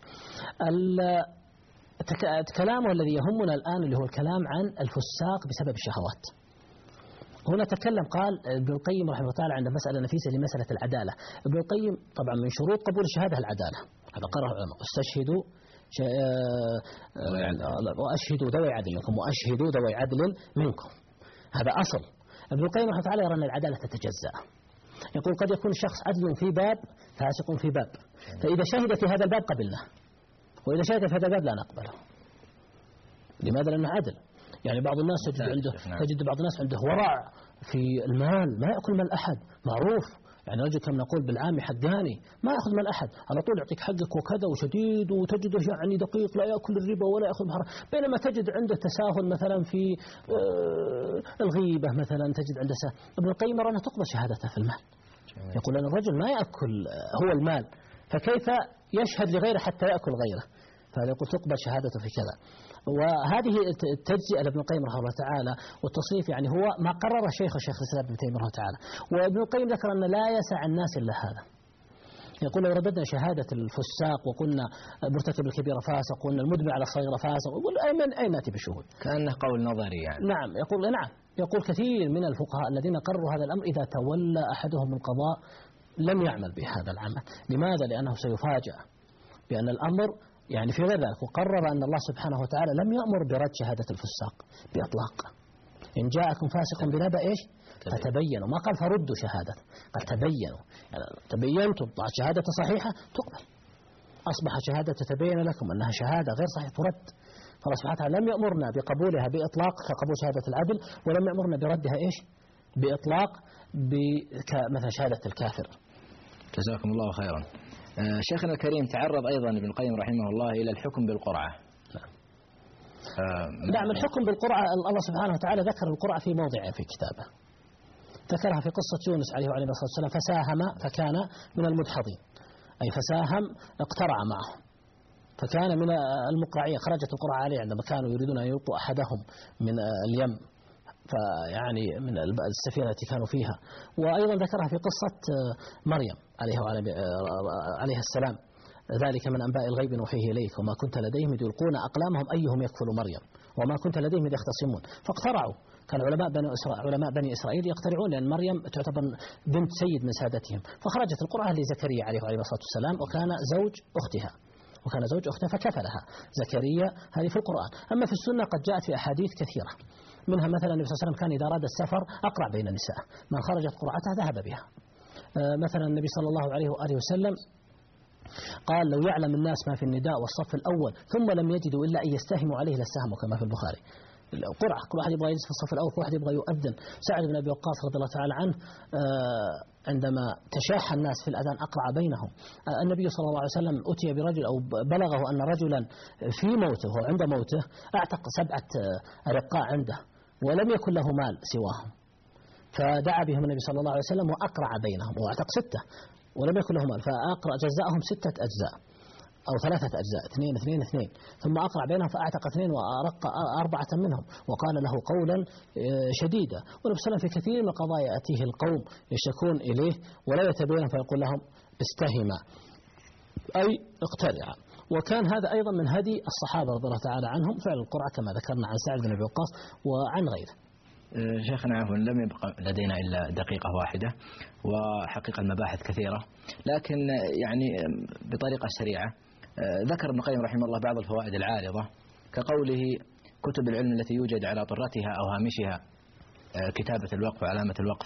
كلامه الذي يهمنا الآن اللي هو الكلام عن الفساق بسبب الشهوات. هنا تكلم قال ابن القيم رحمه الله تعالى عند مسألة نفيسة لمسألة العدالة. ابن القيم طبعا من شروط قبول الشهادة العدالة، هذا قرأ العلماء، استشهدوا وأشهدوا ذوي عدل منكم وأشهدوا ذوي عدل منكم، هذا أصل. ابن القيم رحمه الله تعالى يرى أن العدالة تتجزأ، يقول قد يكون الشخص عدل في باب فاسق في باب، فإذا شهد في هذا الباب قبلناه، وإذا شهد في هذا الباب لا نقبله. لماذا؟ لأنه عدل. يعني بعض الناس تجد عنده تجد بعض الناس عنده ورع في المال، ما يأكل مال أحد، معروف. يعني رجل كما نقول بالعامي حقاني، ما يأخذ مال أحد، على طول يعطيك حقك وكذا وشديد، وتجده يعني دقيق، لا يأكل الربا ولا يأخذ محرم. بينما تجد عنده تساهل مثلا في الغيبة مثلا، تجد عنده سهل. ابن القيم يرى أنها تقبل شهادته في المال، يقول أن الرجل ما يأكل هو المال، فكيف يشهد لغيره حتى يأكل غيره؟ فهذا يقول تقبل شهادته في كذا. وهذه التجزئة لابن القيم رحمه الله تعالى والتصنيف يعني هو ما قرر شيخ الشيخ الإسلام ابن تيمية رحمه الله تعالى. وابن القيم ذكر أن لا يسع الناس إلا هذا. يقول لو رددنا شهادة الفساق وقلنا مرتكب الكبيرة فاسق وقلنا المدمن على الصغيرة فاسق، يقول أين أين نأتي بشهود؟ كأنه قول نظري يعني. نعم يقول نعم يقول كثير من الفقهاء الذين قرروا هذا الأمر إذا تولى أحدهم القضاء لم يعمل بهذا العمل. لماذا؟ لأنه سيفاجأ بأن الأمر يعني في غير ذلك. وقرر أن الله سبحانه وتعالى لم يأمر برد شهادة الفساق بإطلاق. إن جاءكم فاسق بنبأ إيش؟ فتبينوا، ما قال فردوا شهادة، قال تبينوا. يعني تبينتم ضاعت شهادة صحيحة تقبل، أصبح شهادة تتبين لكم أنها شهادة غير صحيحة ترد. فالله سبحانه وتعالى لم يأمرنا بقبولها بإطلاق كقبول شهادة العدل، ولم يأمرنا بردها إيش؟ بإطلاق كمثل شهادة الكافر. جزاكم الله خيرا. شيخنا الكريم تعرض أيضا ابن القيم رحمه الله إلى الحكم بالقرعة. نعم الحكم بالقرعة الله سبحانه وتعالى ذكر القرعة في موضع في كتابه، ذكرها في قصة يونس عليه وعليه الصلاة والسلام، فساهم فكان من المدحضين، أي فساهم اقترع معه فكان من المقرعين. خرجت القرعة عليه عندما كانوا يريدون أن يلقوا أحدهم من اليم، فيعني من السفينة التي كانوا فيها. وأيضا ذكرها في قصة مريم عليها عليها السلام، ذلك من أنباء الغيب نوحيه إليك وما كنت لديهم إذ يلقون أقلامهم أيهم يكفل مريم وما كنت لديهم إذ يختصمون. فاقترعوا، كان علماء بني إسرائيل علماء بني إسرائيل يقترعون، لأن مريم تعتبر بنت سيد من سادتهم. فخرجت القرعة لزكريا عليه وعليه الصلاة والسلام، وكان زوج أختها وكان زوج أختها فكفلها زكريا. هذه في القرآن. أما في السنة قد جاءت في أحاديث كثيرة، منها مثلا النبي صلى الله عليه وسلم كان إذا أراد السفر أقرع بين النساء، من خرجت قرعتها ذهب بها. مثلا النبي صلى الله عليه وآله وسلم قال لو يعلم الناس ما في النداء والصف الأول ثم لم يجدوا إلا أن يستهموا عليه لاستهموا، كما في البخاري. قرعة، كل واحد يبغى يجلس في الصف الأول، كل واحد يبغى يؤذن. سعد بن أبي وقاص رضي الله تعالى عنه عندما تشاح الناس في الأذان أقرع بينهم. النبي صلى الله عليه وسلم أتي برجل أو بلغه أن رجلا في موته وعند موته أعتق سبعة رقاع عنده ولم يكن له مال سواهم، فدعا بهم النبي صلى الله عليه وسلم وأقرع بينهم، وأعتق ستة ولم يكن له مال، فأقرأ جزاءهم ستة أجزاء أو ثلاثة أجزاء، اثنين اثنين اثنين، ثم أقرع بينهم فأعتق اثنين وأرق أربعة منهم، وقال له قولا شديدا. والنبي صلى الله عليه وسلم في كثير من القضايا يأتيه القوم يشكون إليه ولا يتبين فيقول لهم استهما أي اقترع. وكان هذا أيضا من هدي الصحابة رضي الله تعالى عنهم فعل القرعة كما ذكرنا عن سعد بن أبي وقاص وعن غيره. شيخنا عفوا لم يبقى لدينا إلا دقيقة واحدة، وحقيقة المباحث كثيرة، لكن يعني بطريقة سريعة ذكر ابن القيم رحمه الله بعض الفوائد العارضة، كقوله كتب العلم التي يوجد على طرتها أو هامشها كتابة الوقف وعلامة الوقف،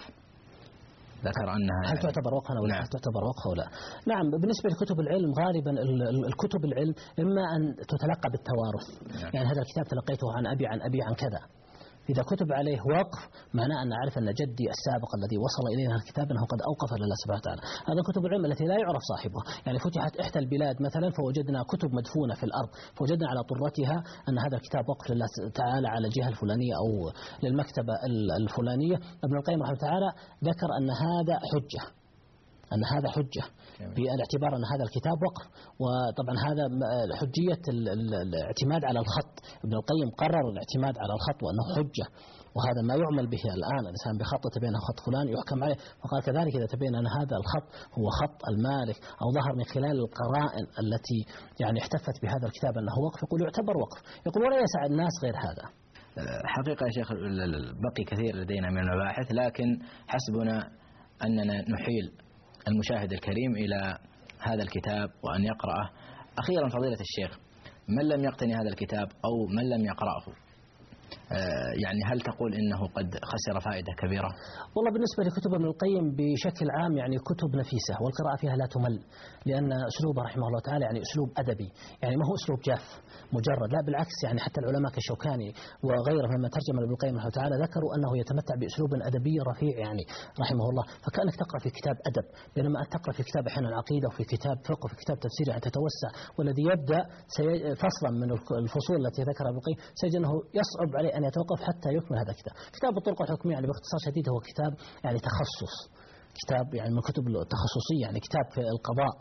ذكر أنها هل تعتبر وقفا أو لا؟ هل تعتبر وقفا أو لا؟ نعم، بالنسبة لكتب العلم غالبا الكتب العلم إما أن تتلقى بالتوارث، نعم. يعني هذا الكتاب تلقيته عن أبي عن أبي عن كذا. إذا كتب عليه وقف معناه أن أعرف أن جدي السابق الذي وصل إلينا الكتاب أنه قد أوقف لله سبحانه وتعالى. هذا كتب العلم التي لا يعرف صاحبها، يعني فتحت إحدى البلاد مثلا فوجدنا كتب مدفونة في الأرض، فوجدنا على طرتها أن هذا الكتاب وقف لله تعالى على الجهة الفلانية أو للمكتبة الفلانية. ابن القيم رحمه الله تعالى ذكر أن هذا حجة، أن هذا حجة بالاعتبار أن هذا الكتاب وقف. وطبعا هذا حجية الاعتماد على الخط، ابن القيم قرر الاعتماد على الخط وأنه حجة، وهذا ما يعمل به الآن. الإنسان بخط تبين خط فلان يحكم عليه، وقال كذلك إذا تبين أن هذا الخط هو خط المالك أو ظهر من خلال القرائن التي يعني احتفت بهذا الكتاب أنه وقف، يقول يعتبر وقف. يقول ولا يسع الناس غير هذا. حقيقة يا شيخ بقي كثير لدينا من المباحث، لكن حسبنا أننا نحيل المشاهد الكريم إلى هذا الكتاب وأن يقرأه. أخيرا فضيلة الشيخ، من لم يقتني هذا الكتاب أو من لم يقرأه يعني هل تقول إنه قد خسر فائدة كبيرة؟ والله بالنسبة لكتب ابن القيم بشكل عام يعني كتب نفيسة والقراءة فيها لا تمل، لأن أسلوبه رحمه الله تعالى يعني أسلوب أدبي، يعني ما هو أسلوب جاف مجرد، لا بالعكس. يعني حتى العلماء كالشوكاني وغيره لما ترجم ابن القيم رحمه الله تعالى ذكروا أنه يتمتع بأسلوب أدبي رفيع يعني رحمه الله، فكأنك تقرأ في كتاب أدب، بينما تقرأ في كتاب أحيانا العقيدة وفي كتاب فقه وفي كتاب تفسير يعني تتوسع، والذي يبدأ فصلا من الفصول التي ذكرها ابن القيم سيجد أنه يصعب عليه أن يتوقف حتى يكمل هذا الكتاب. كتاب الطرق الحكمية يعني باختصار شديد هو كتاب يعني تخصص، كتاب يعني من كتب التخصصية، يعني كتاب في القضاء،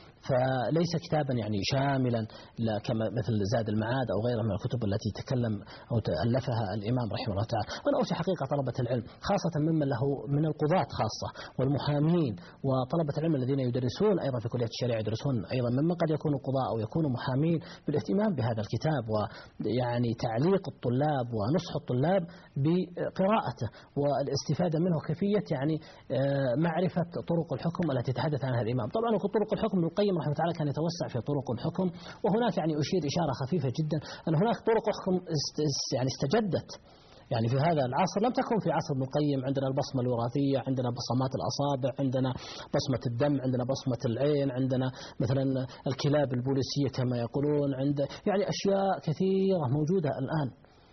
فليس كتابا يعني شاملا كما مثل زاد المعاد أو غيره من الكتب التي تكلم أو تألفها الإمام رحمه الله تعالى. وأنا أوصي حقيقة طلبة العلم خاصة ممن له من القضاة خاصة والمحامين وطلبة العلم الذين يدرسون أيضا في كلية الشريعة، يدرسون أيضا ممن قد يكونوا قضاء أو يكونوا محامين، بالاهتمام بهذا الكتاب ويعني تعليق الطلاب ونصح الطلاب بقراءته والاستفادة منه، كيفية يعني معرفة طرق الحكم التي تحدث عنها الإمام. طبعا طرق الحكم ابن القيم رحمه الله تعالى كان يتوسع في طرق الحكم، وهناك يعني أشير إشارة خفيفة جدا أن هناك طرق حكم يعني استجدت يعني في هذا العصر لم تكن في عصر ابن القيم. عندنا البصمة الوراثية، عندنا بصمات الأصابع، عندنا بصمة الدم، عندنا بصمة العين، عندنا مثلا الكلاب البوليسية كما يقولون، عند يعني أشياء كثيرة موجودة الآن.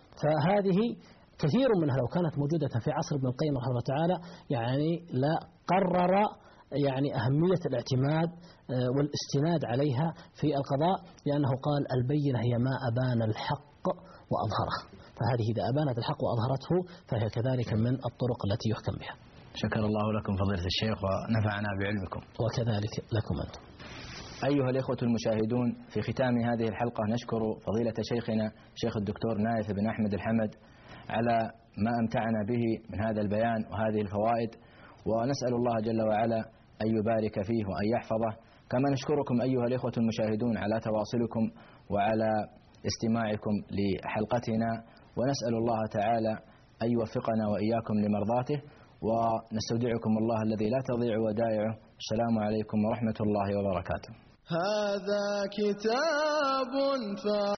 فهذه كثير منها لو كانت موجودة في عصر ابن القيم رحمه الله تعالى يعني لا قرر يعني أهمية الاعتماد والاستناد عليها في القضاء، لأنه قال البينة هي ما أبان الحق وأظهره، فهذه إذا أبانت الحق وأظهرته فهي كذلك من الطرق التي يحكم بها. شكر الله لكم فضيلة الشيخ ونفعنا بعلمكم. وكذلك لكم أنتم. أيها الإخوة المشاهدون، في ختام هذه الحلقة نشكر فضيلة شيخنا شيخ الدكتور نايف بن أحمد الحمد على ما أمتعنا به من هذا البيان وهذه الفوائد، ونسأل الله جل وعلا أن يبارك فيه وأن يحفظه. كما نشكركم أيها الإخوة المشاهدون على تواصلكم وعلى استماعكم لحلقتنا، ونسأل الله تعالى أن يوفقنا وإياكم لمرضاته، ونستودعكم الله الذي لا تضيع ودائعه. السلام عليكم ورحمة الله وبركاته. هذا كتاب